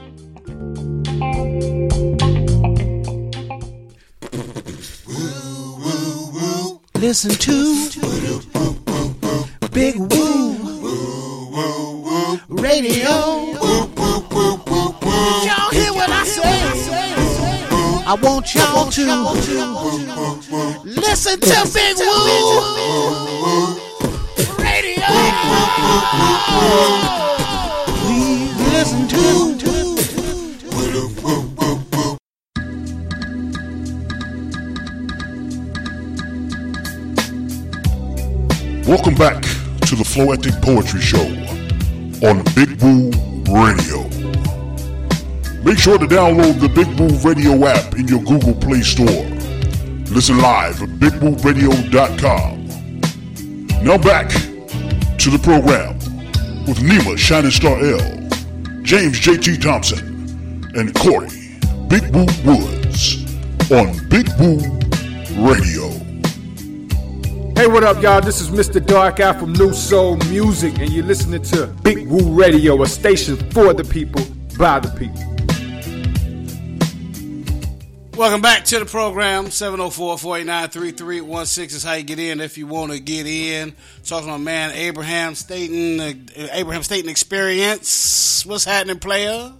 Listen to Big Woo Radio. Y'all hear what I say? I want y'all to listen to Big Woo Radio. Please listen to. Welcome back to the Floetic Poetry Show on Big Woo Radio. Make sure to download the Big Woo Radio app in your Google Play Store. Listen live at big woo radio dot com. Now back to the program with Nima Shining Star L, James J T Thompson, and Corey Big Woo Woods on Big Woo Radio. Hey, what up, y'all? This is Mister Dark Eye from New Soul Music, and you're listening to Big Woo Radio, a station for the people, by the people. Welcome back to the program. seven oh four, four eight nine, three three one six is how you get in if you want to get in. Talking to my man Abraham Staten, uh, Abraham Staten Experience. What's happening, player?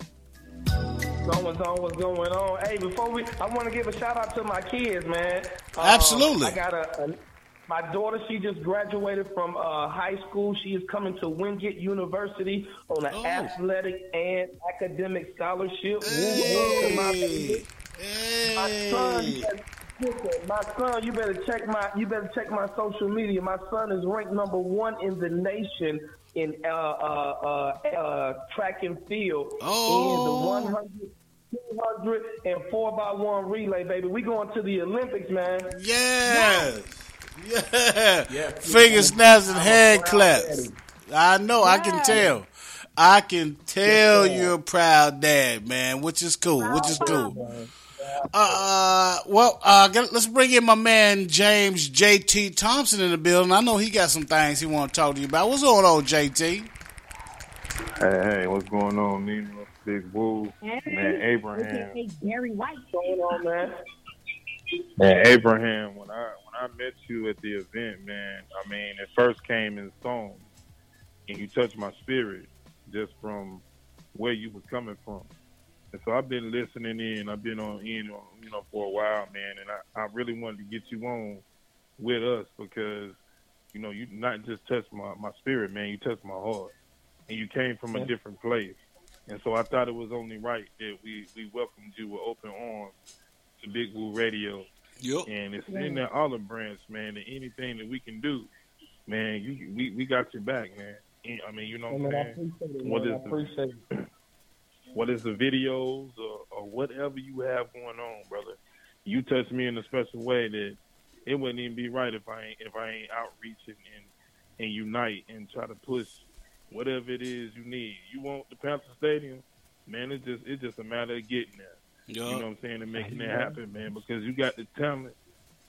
Going on, what's going on? Hey, before we, I want to give a shout out to my kids, man. Um, Absolutely. I got a, a, my daughter. She just graduated from uh, high school. She is coming to Wingate University on an Oh. athletic and academic scholarship. Hey. My, my son, Hey. listen, my son, you better check my, you better check my social media. My son is ranked number one in the nation in uh, uh, uh, uh, track and field. Oh. In the one hundred, two hundred, and four by one relay, baby. We going to the Olympics, man. Yeah. Yeah. Yeah. Finger snaps and I'm hand proud claps. daddy. I know. I can tell. I can tell Yeah. you're a proud dad, man, which is cool. Which is cool. Uh, well, uh, get- let's bring in my man James J T Thompson in the building. I know he got some things he want to talk to you about. What's going on, J T? Hey, hey, what's going on, Nina? Big Woo, man, Abraham. Gary White. What's going on, man? Man, Abraham, when I when I met you at the event, man, I mean, it first came in song, and you touched my spirit just from where you was coming from. And so I've been listening in. I've been on in, on, you know, for a while, man, and I, I really wanted to get you on with us because, you know, you not just touched my, my spirit, man, you touched my heart, and you came from a different place. And so I thought it was only right that we, we welcomed you with open arms to Big Woo Radio. Yep. And it's in that olive branch, man, and anything that we can do, man, you we, we got your back, man. I mean, you know what I'm saying? What is I appreciate it. the, what is the videos or, or whatever you have going on, brother? You touched me in a special way that it wouldn't even be right if I ain't if I ain't outreaching and and unite and try to push whatever it is you need. You want the Panther Stadium, man? It's just it's just a matter of getting there. Yeah. You know what I'm saying, and making that happen, man. Because you got the talent,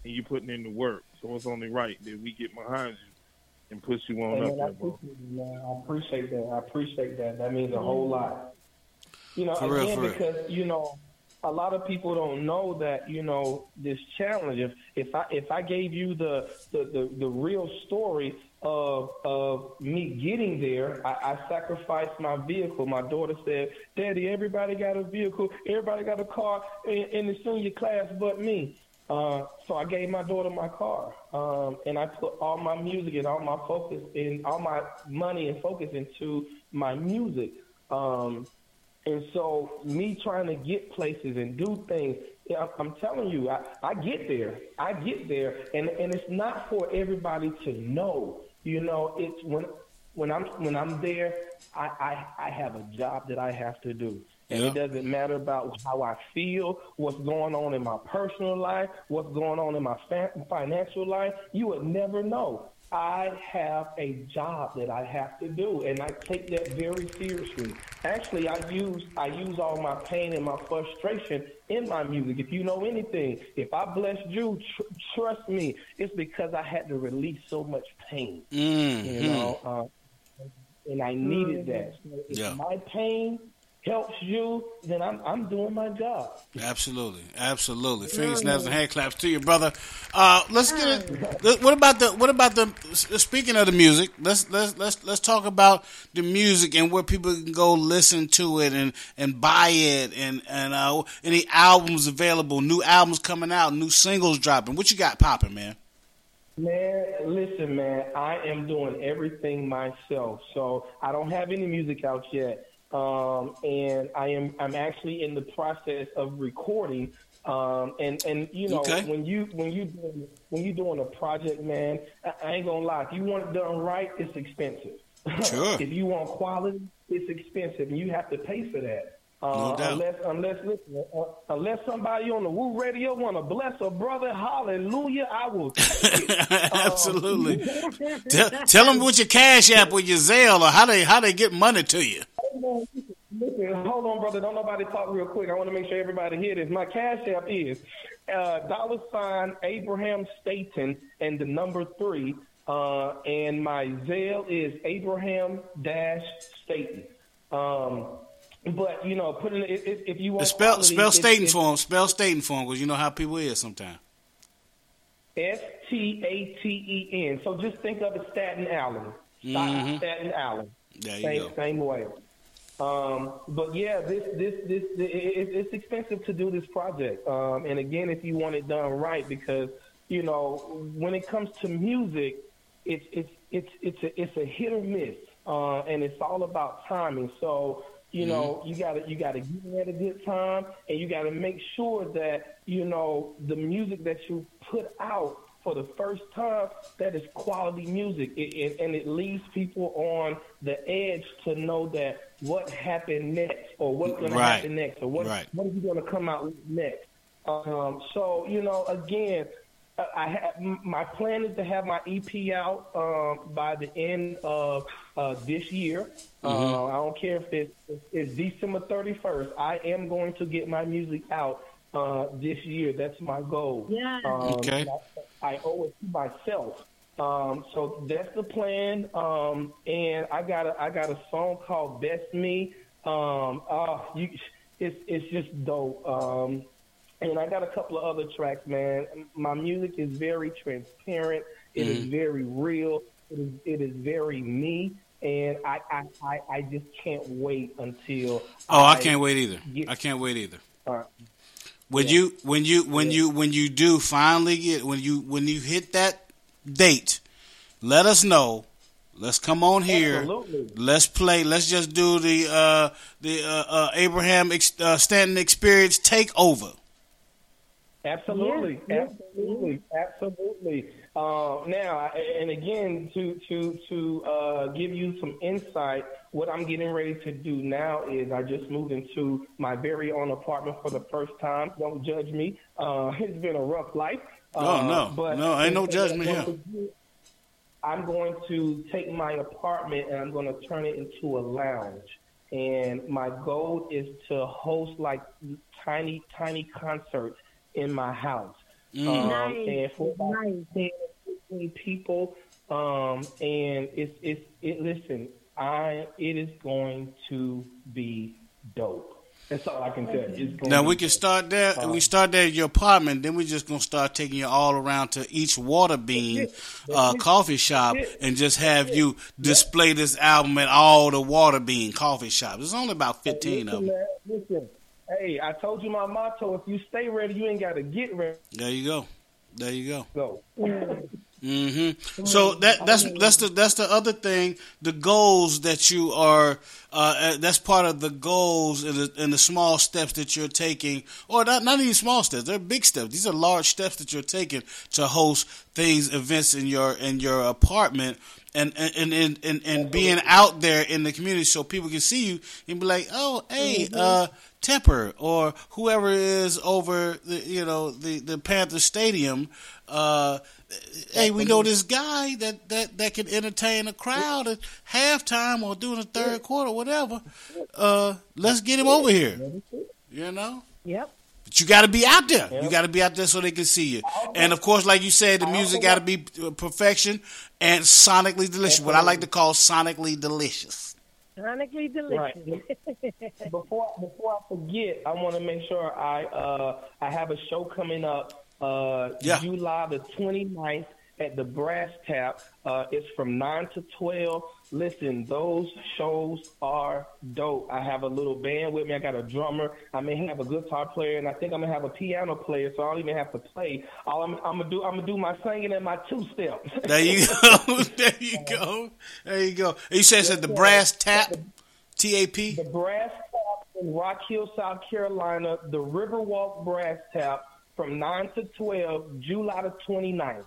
and you putting in the work. So it's only right that we get behind you and push you on Hey, up man, I there, bro. appreciate it, man. I appreciate that. I appreciate that. That means a whole lot. You know, For real, again, for real. because you know, a lot of people don't know that you know this challenge. If if I if I gave you the the, the, the real story of of me getting there, I, I sacrificed my vehicle. My daughter said, "Daddy, everybody got a vehicle. Everybody got a car in, in the senior class, but me." Uh, so I gave my daughter my car, um, and I put all my music and all my focus and all my money and focus into my music. Um, and so me trying to get places and do things, yeah, I'm, I'm telling you, I, I get there. I get there, and, and it's not for everybody to know. You know, it's when when I'm when I'm there, I, I, I have a job that I have to do. And Yeah. it doesn't matter about how I feel, what's going on in my personal life, what's going on in my fa- financial life. You would never know. I have a job that I have to do, and I take that very seriously. Actually, I use I use all my pain and my frustration in my music. If you know anything, if I blessed you, tr- trust me, it's because I had to release so much pain. Mm-hmm. You know, uh, and I needed that. So if Yeah. my pain helps you, then I'm I'm doing my job. Absolutely, absolutely. Finger snaps and hand claps to you, brother. Uh, let's get it. What about the? What about the? Speaking of the music, let's let's let's let's talk about the music and where people can go listen to it and, and buy it and and uh, any albums available, new albums coming out, new singles dropping. What you got popping, man? Man, listen, man, I am doing everything myself, so I don't have any music out yet. Um, and I am I'm actually in the process of recording. Um, and, and you know Okay. when you when you doing, when you doing a project, man, I, I ain't gonna lie. If you want it done right, it's expensive. Sure. If you want quality, it's expensive, and you have to pay for that. Uh, No doubt. Unless unless listen, uh, unless somebody on the Woo Radio want to bless a brother, hallelujah, I will. Take it. Absolutely. Um, tell, tell them what your Cash App or your Zelle or how they how they get money to you. Listen, hold on, brother. Don't nobody talk real quick. I want to make sure everybody hear this. My Cash App is uh, dollar sign Abraham Staten and the number three. Uh, and my Zelle is Abraham dash Staten. Um, but you know, put in if, if you want Spell quality, spell it's- Staten it's for them. Spell Staten for them because you know how people is sometimes. S T A T E N. So just think of it, Staten Island. Mhm. Staten Island. There you Same, go. same way. Um, but yeah, this this this it, it, it's expensive to do this project. Um, and again, if you want it done right, because you know when it comes to music, it's it's it's it's a it's a hit or miss, uh, and it's all about timing. So you know you gotta you gotta get it at a good time, and you gotta make sure that you know the music that you put out for the first time, that is quality music, it, it, and it leaves people on the edge to know that what happened next, or what's going Right. to happen next, or what Right. what is going to come out with next. Um, so you know, again, I I have, my plan is to have my E P out um, by the end of uh, this year. Uh, Mhm. I don't care if it's, it's December thirty-first. I am going to get my music out uh, this year. That's my goal. Yeah. Um, Okay. I owe it to myself. Um, so that's the plan. Um, and I got a I got a song called Best Me. Um, uh, you, it's it's just dope. Um, and I got a couple of other tracks, man. My music is very transparent. It is Mhm. very real. It is it is very me. And I, I, I, I just can't wait until Oh, I can't wait either. get- I can't wait either. uh, When Yeah. you when you when you when you do finally get when you when you hit that date, let us know. Let's come on here. Absolutely. Let's play. Let's just do the uh, the uh, uh, Abraham ex- uh, Stanton Experience takeover. Absolutely, Yes, yes. absolutely, absolutely. Uh, now, and again, to to to uh, give you some insight, what I'm getting ready to do now is I just moved into my very own apartment for the first time. Don't judge me. Uh, it's been a rough life. Oh, Uh, no. but No, ain't no judgment here. I'm going to take my apartment and I'm going to turn it into a lounge. And my goal is to host like tiny, tiny concerts in my house. Mm. um, Nice. and for about Nice. ten, fifteen people. Um, and it's it's it. Listen, I it is going to be dope. That's all I can tell you. It's going Now to we be can dope. start there. Um, we start there at your apartment. Then we just gonna start taking you all around to each water bean uh, coffee shop and just have you display this album at all the water bean coffee shops. There's only about fifteen of listen, them. man, listen. Hey, I told you my motto. If you stay ready, you ain't got to get ready. There you go. There you go. Go. Mm-hmm. So that that's that's the that's the other thing. The goals that you are uh, that's part of the goals and the, and the small steps that you're taking, or not not even small steps. They're big steps. These are large steps that you're taking to host things, events in your in your apartment. And and, and, and and being out there in the community so people can see you and be like, oh, hey, uh, Tepper or whoever is over the you know the, the Panther Stadium. Uh, hey, we know this guy that, that, that can entertain a crowd at halftime or during the third quarter, whatever. Uh, let's get him over here. You know. Yep. But you got to be out there. You got to be out there so they can see you. And, of course, like you said, the music got to be perfection and sonically delicious. What I like to call sonically delicious. Sonically delicious. Right. Before before I forget, I want to make sure I uh, I have a show coming up uh, Yeah. July the twenty-ninth at the Brass Tap. Uh, it's from nine to twelve. Listen, those shows are dope. I have a little band with me. I got a drummer. I may have a guitar player, and I think I'm gonna have a piano player, so I don't even have to play. All I'm, I'm gonna do, I'm gonna do my singing and my two step. There you go. There you go. There you go. And you said it's at the Brass Tap, T A P? The Brass Tap in Rock Hill, South Carolina. The Riverwalk Brass Tap from nine to twelve, July the twenty-ninth.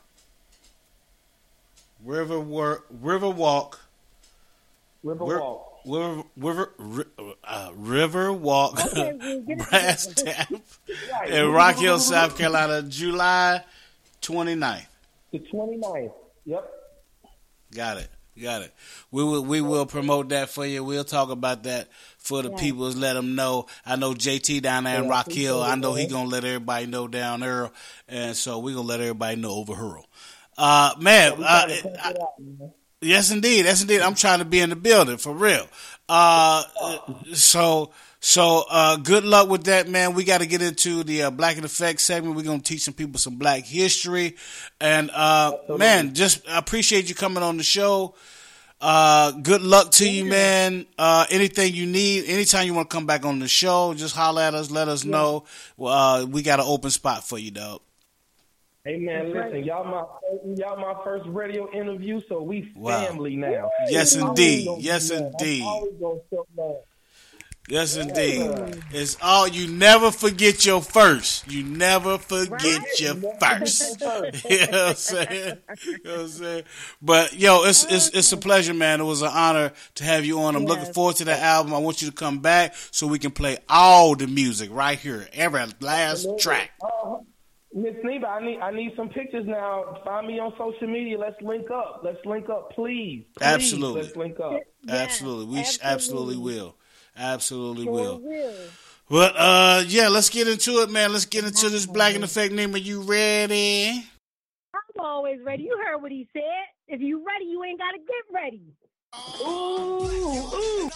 River Walk, River Walk, Riverwalk. River, River, River, uh, River Walk, Okay, we'll get it Brass Tap in Rock Hill, South Carolina, July twenty-ninth. The twenty-ninth. Yep. Got it. Got it. We will we will promote that for you. We'll talk about that for the Yeah. people. Let them know. I know J T down there in Yeah, Rock Hill. I know he appreciate it. gonna let everybody know down there, and so we gonna let everybody know over Hurl. Uh, man, We uh, gotta check I- it out, man. yes, indeed. Yes, indeed. I'm trying to be in the building for real. Uh, so, so, uh, good luck with that, man. We got to get into the uh, Black in Effect segment. We're going to teach some people some black history. And, uh, man, just appreciate you coming on the show. Uh, good luck to you, man. Uh, anything you need, anytime you want to come back on the show, just holler at us, let us know. Uh, we got an open spot for you, dog. Hey man, That's listen, right. y'all my y'all my first radio interview, so we Wow. family now. Yes, I'm always indeed. gonna be Yes, mad. I'm indeed. always gonna show love. Yes, indeed. It's all you never forget your first. You never forget Right. your Never first. forget your You know what I'm saying? You know what I'm saying? But yo, it's it's it's a pleasure, man. It was an honor to have you on. I'm looking Yes. forward to that album. I want you to come back so we can play all the music right here, every last track. Uh, Miss Neva, I need I need some pictures now. Find me on social media. Let's link up. Let's link up, please. Please, Absolutely. Let's link up. Absolutely, we sh- absolutely absolutely. will. Absolutely Sure will. will. But uh, yeah, let's get into it, man. Let's get into this Black in Effect. Name, are you ready? I'm always ready. You heard what he said. If you ready, you ain't gotta get ready. Ooh, ooh.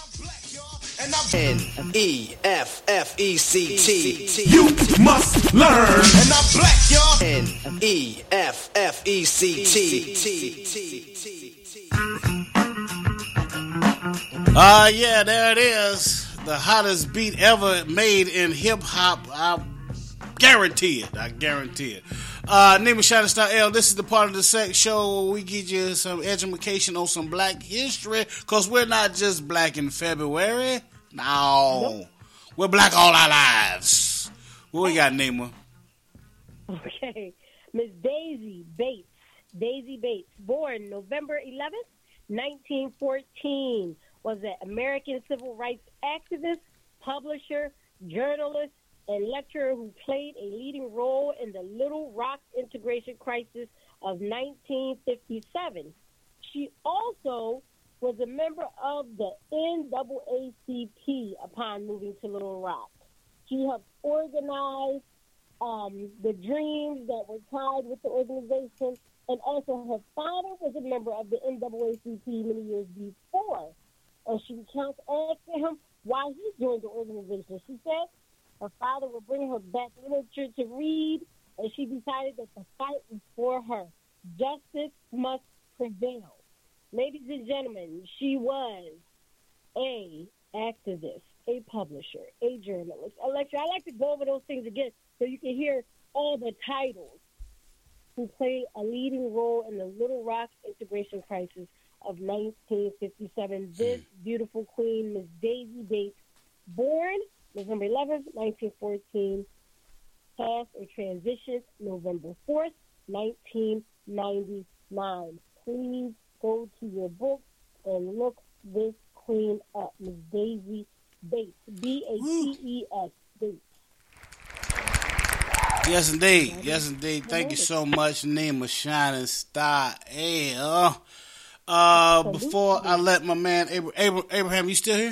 N E F F E C T. You must learn. And I'm black, y'all. N E F F E C T. Uh, yeah, there it is. The hottest beat ever made in hip hop. I guarantee it. I guarantee it. Uh, name is Shining Star L. This is the part of the sex show where we give you some education on some black history. Because we're not just black in February. No. We're black all our lives. What we got, Nima? Okay. Miss Daisy Bates. Daisy Bates, born November eleventh, nineteen fourteen, was an American civil rights activist, publisher, journalist, and lecturer who played a leading role in the Little Rock integration crisis of nineteen fifty-seven. She also was a member of the N double A C P upon moving to Little Rock. She helped organize um, the dreams that were tied with the organization. And also her father was a member of the N double A C P many years before. And she recounts asking him why he joined the organization. She said her father would bring her back literature to read, and she decided that the fight was for her. Justice must prevail. Ladies and gentlemen, she was a activist, a publisher, a journalist, a lecturer. I like to go over those things again so you can hear all the titles, who played a leading role in the Little Rock integration crisis of nineteen fifty-seven. This beautiful queen, Miss Daisy Bates, born November eleventh, nineteen fourteen, passed or transitioned November fourth, nineteen ninety-nine. Please go to your book and look this queen up, Miss Daisy Bates, B A T E S, Bates. Yes, indeed. Yes, indeed. Thank you so much, Nima Shining Star. Hey, uh, uh, before I let my man Abraham, Abraham, Abraham, you still here?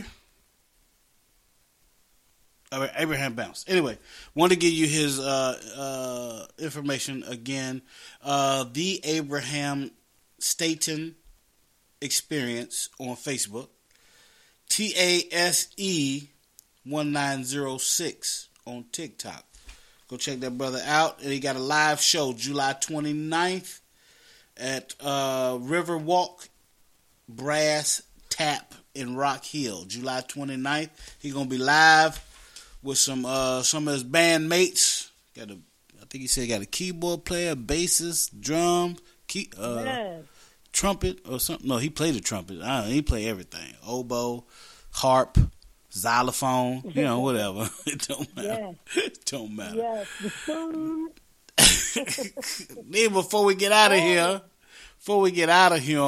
All right, Abraham bounced. Anyway, want to give you his uh, uh, information again. Uh, the Abraham Staten Experience on Facebook. T A S E one nine zero six on TikTok. Go check that brother out. And he got a live show July twenty-ninth at uh, Riverwalk Brass Tap in Rock Hill. July twenty-ninth. He's going to be live with some uh, some of his bandmates. Got a, I think he said he got a keyboard player, bassist, drum, key, uh, Yes. trumpet or something. No, he played the trumpet. I don't know, he played everything. Oboe, harp, xylophone, you know, whatever. It don't matter. Yes. It don't matter. Yes. The spoon. Then before we get out of here, before we get out of here,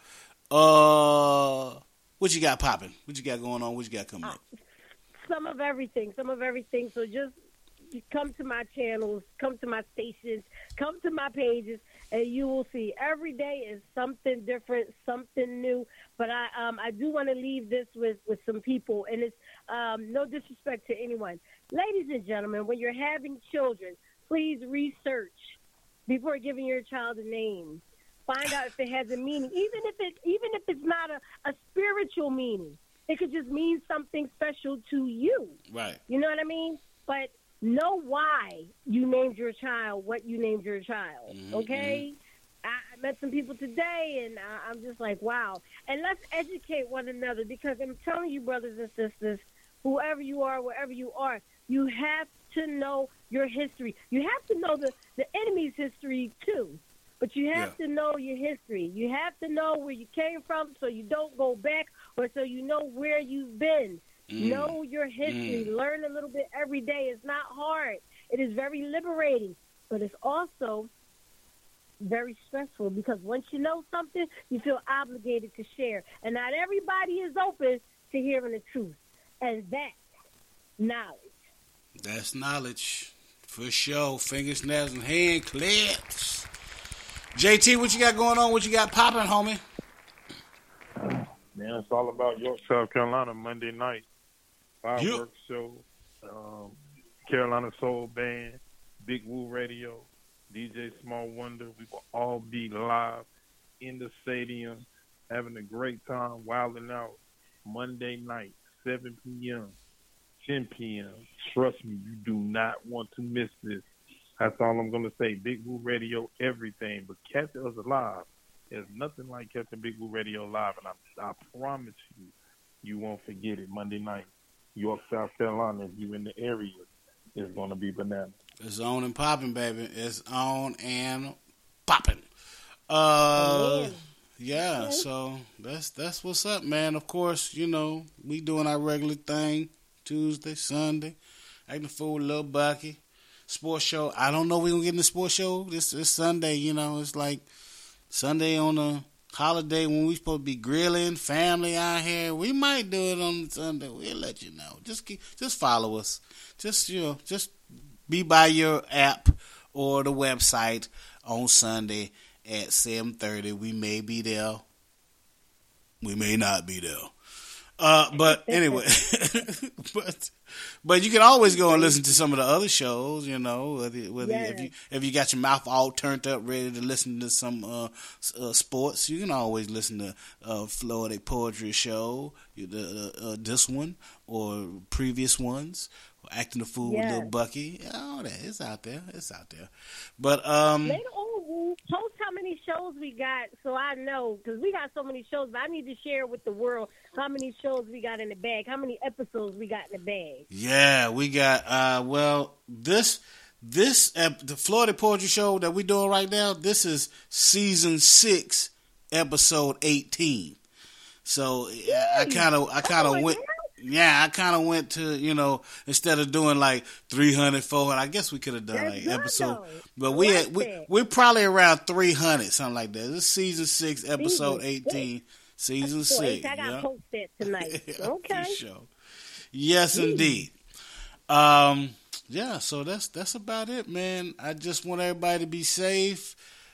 uh, what you got popping? What you got going on? What you got coming up? Some of everything, some of everything. So just come to my channels, come to my stations, come to my pages, and you will see every day is something different, something new. But I um, I do want to leave this with, with some people, and it's um, no disrespect to anyone. Ladies and gentlemen, when you're having children, please research before giving your child a name. Find out if it has a meaning, even if it even if it's not a, a spiritual meaning. It could just mean something special to you. Right. You know what I mean? But know why you named your child what you named your child, Mm-hmm. okay? I, I met some people today, and I, I'm just like, wow. And let's educate one another, because I'm telling you, brothers and sisters, whoever you are, wherever you are, you have to know your history. You have to know the, the enemy's history, too. But you have Yeah. to know your history. You have to know where you came from so you don't go back, or so you know where you've been. Mm. Know your history. Mm. Learn a little bit every day. It's not hard. It is very liberating, but it's also very stressful, because once you know something, you feel obligated to share. And not everybody is open to hearing the truth. And that's knowledge. That's knowledge. For sure. Fingers, nails, and hand clips. J T, what you got going on? What you got popping, homie? Man, it's all about York, South Carolina, Monday night. Fireworks show, um, Carolina Soul Band, Big Woo Radio, D J Small Wonder. We will all be live in the stadium, having a great time, wilding out. Monday night, seven p.m., ten p.m. Trust me, you do not want to miss this. That's all I'm going to say. Big Woo Radio, everything. But catch us live. There's nothing like catching Big Woo Radio live, and I, I promise you, you won't forget it. Monday night, York, South Carolina. If you in the area, it's going to be bananas. It's on and popping, baby. It's on and popping. Uh, yeah. So that's that's what's up, man. Of course, you know we doing our regular thing. Tuesday, Sunday, acting a fool with Lil Bucky. Sports show. I don't know if we're gonna get in the sports show this this Sunday. You know, it's like Sunday on a holiday when we supposed to be grilling, family out here. We might do it on Sunday. We'll let you know. Just keep, just follow us. Just you know, just be by your app or the website on Sunday at seven thirty. We may be there. We may not be there. Uh, but anyway, but but you can always go and listen to some of the other shows. You know, whether, whether Yes. if you if you got your mouth all turned up, ready to listen to some uh, s- uh, sports, you can always listen to uh, Florida Poetry Show, the uh, uh, this one or previous ones. Acting the Fool with Yes. Lil Bucky, all that it's out there. It's out there. But um, Later on, post how many shows we got so I know, because we got so many shows, but I need to share with the world how many shows we got in the bag, how many episodes we got in the bag. yeah, we got uh, well this this ep- the Florida Poetry Show that we doing right now. This is season six, episode eighteen. So I kind of I kind of went. Yeah, I kind of went to, you know, instead of doing like three hundred, four hundred, I guess we could have done That's like good, episode. though. But I we like had, we, that. we're probably around three hundred, something like that. This is season six, episode Season eighteen. Season So, six. I got to yeah. post that tonight. Yeah, Okay. for sure. Yes, indeed. Um, yeah, so that's that's about it, man. I just want everybody to be safe.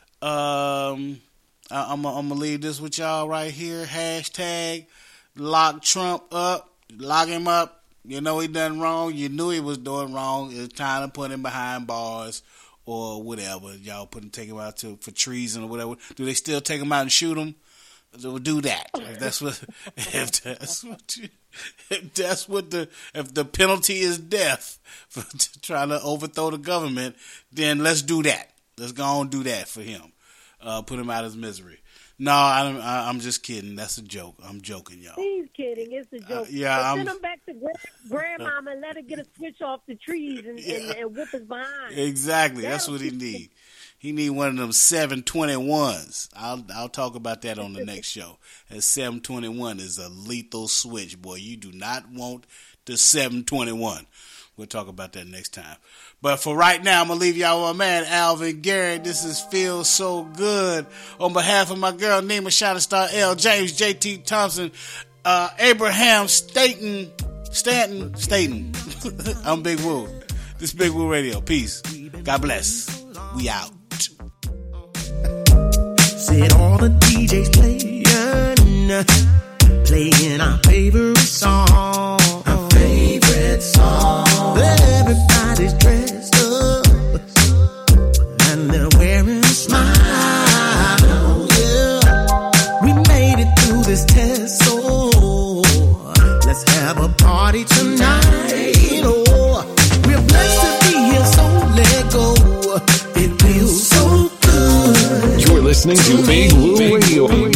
Um, I, I'm I'm gonna leave this with y'all right here. Hashtag lock Trump up. Lock him up. You know he done wrong. You knew he was doing wrong. It's time to put him behind bars or whatever. Y'all put him, take him out to for treason or whatever. Do they still take him out and shoot him? So do that. If that's what. If that's what. You, if that's what the. If the penalty is death for t- trying to overthrow the government, then let's do that. Let's go on and do that for him. Uh, put him out of his misery. No, I'm. I, I'm just kidding. That's a joke. I'm joking, y'all. He's kidding. It's a joke. Uh, yeah, But I'm- send him back to grand, grandmama and let her get a switch off the trees and, and, and whip us behind. Exactly. That's That'll- what he need. He need one of them seven twenty-ones. I'll I'll talk about that on the next show. That seven twenty-one is a lethal switch, boy. You do not want the seven twenty-one. We'll talk about that next time. But for right now, I'm going to leave y'all with my man, Alvin Garrett. This is Feel So Good. On behalf of my girl, Nima Shining Star L, James J T Thompson, uh, Abraham Staten, Stanton, Staten. I'm Big Woo. This is Big Woo Radio. Peace. God bless. We out. Said all the D Js playing, playing our favorite song, our favorite song. Everybody's dressed up and they're wearing a smile. Yeah, we made it through this test, so let's have a party tonight. Oh, we're blessed to be here, so let go. It feels so good. You're listening to Big Woo Radio.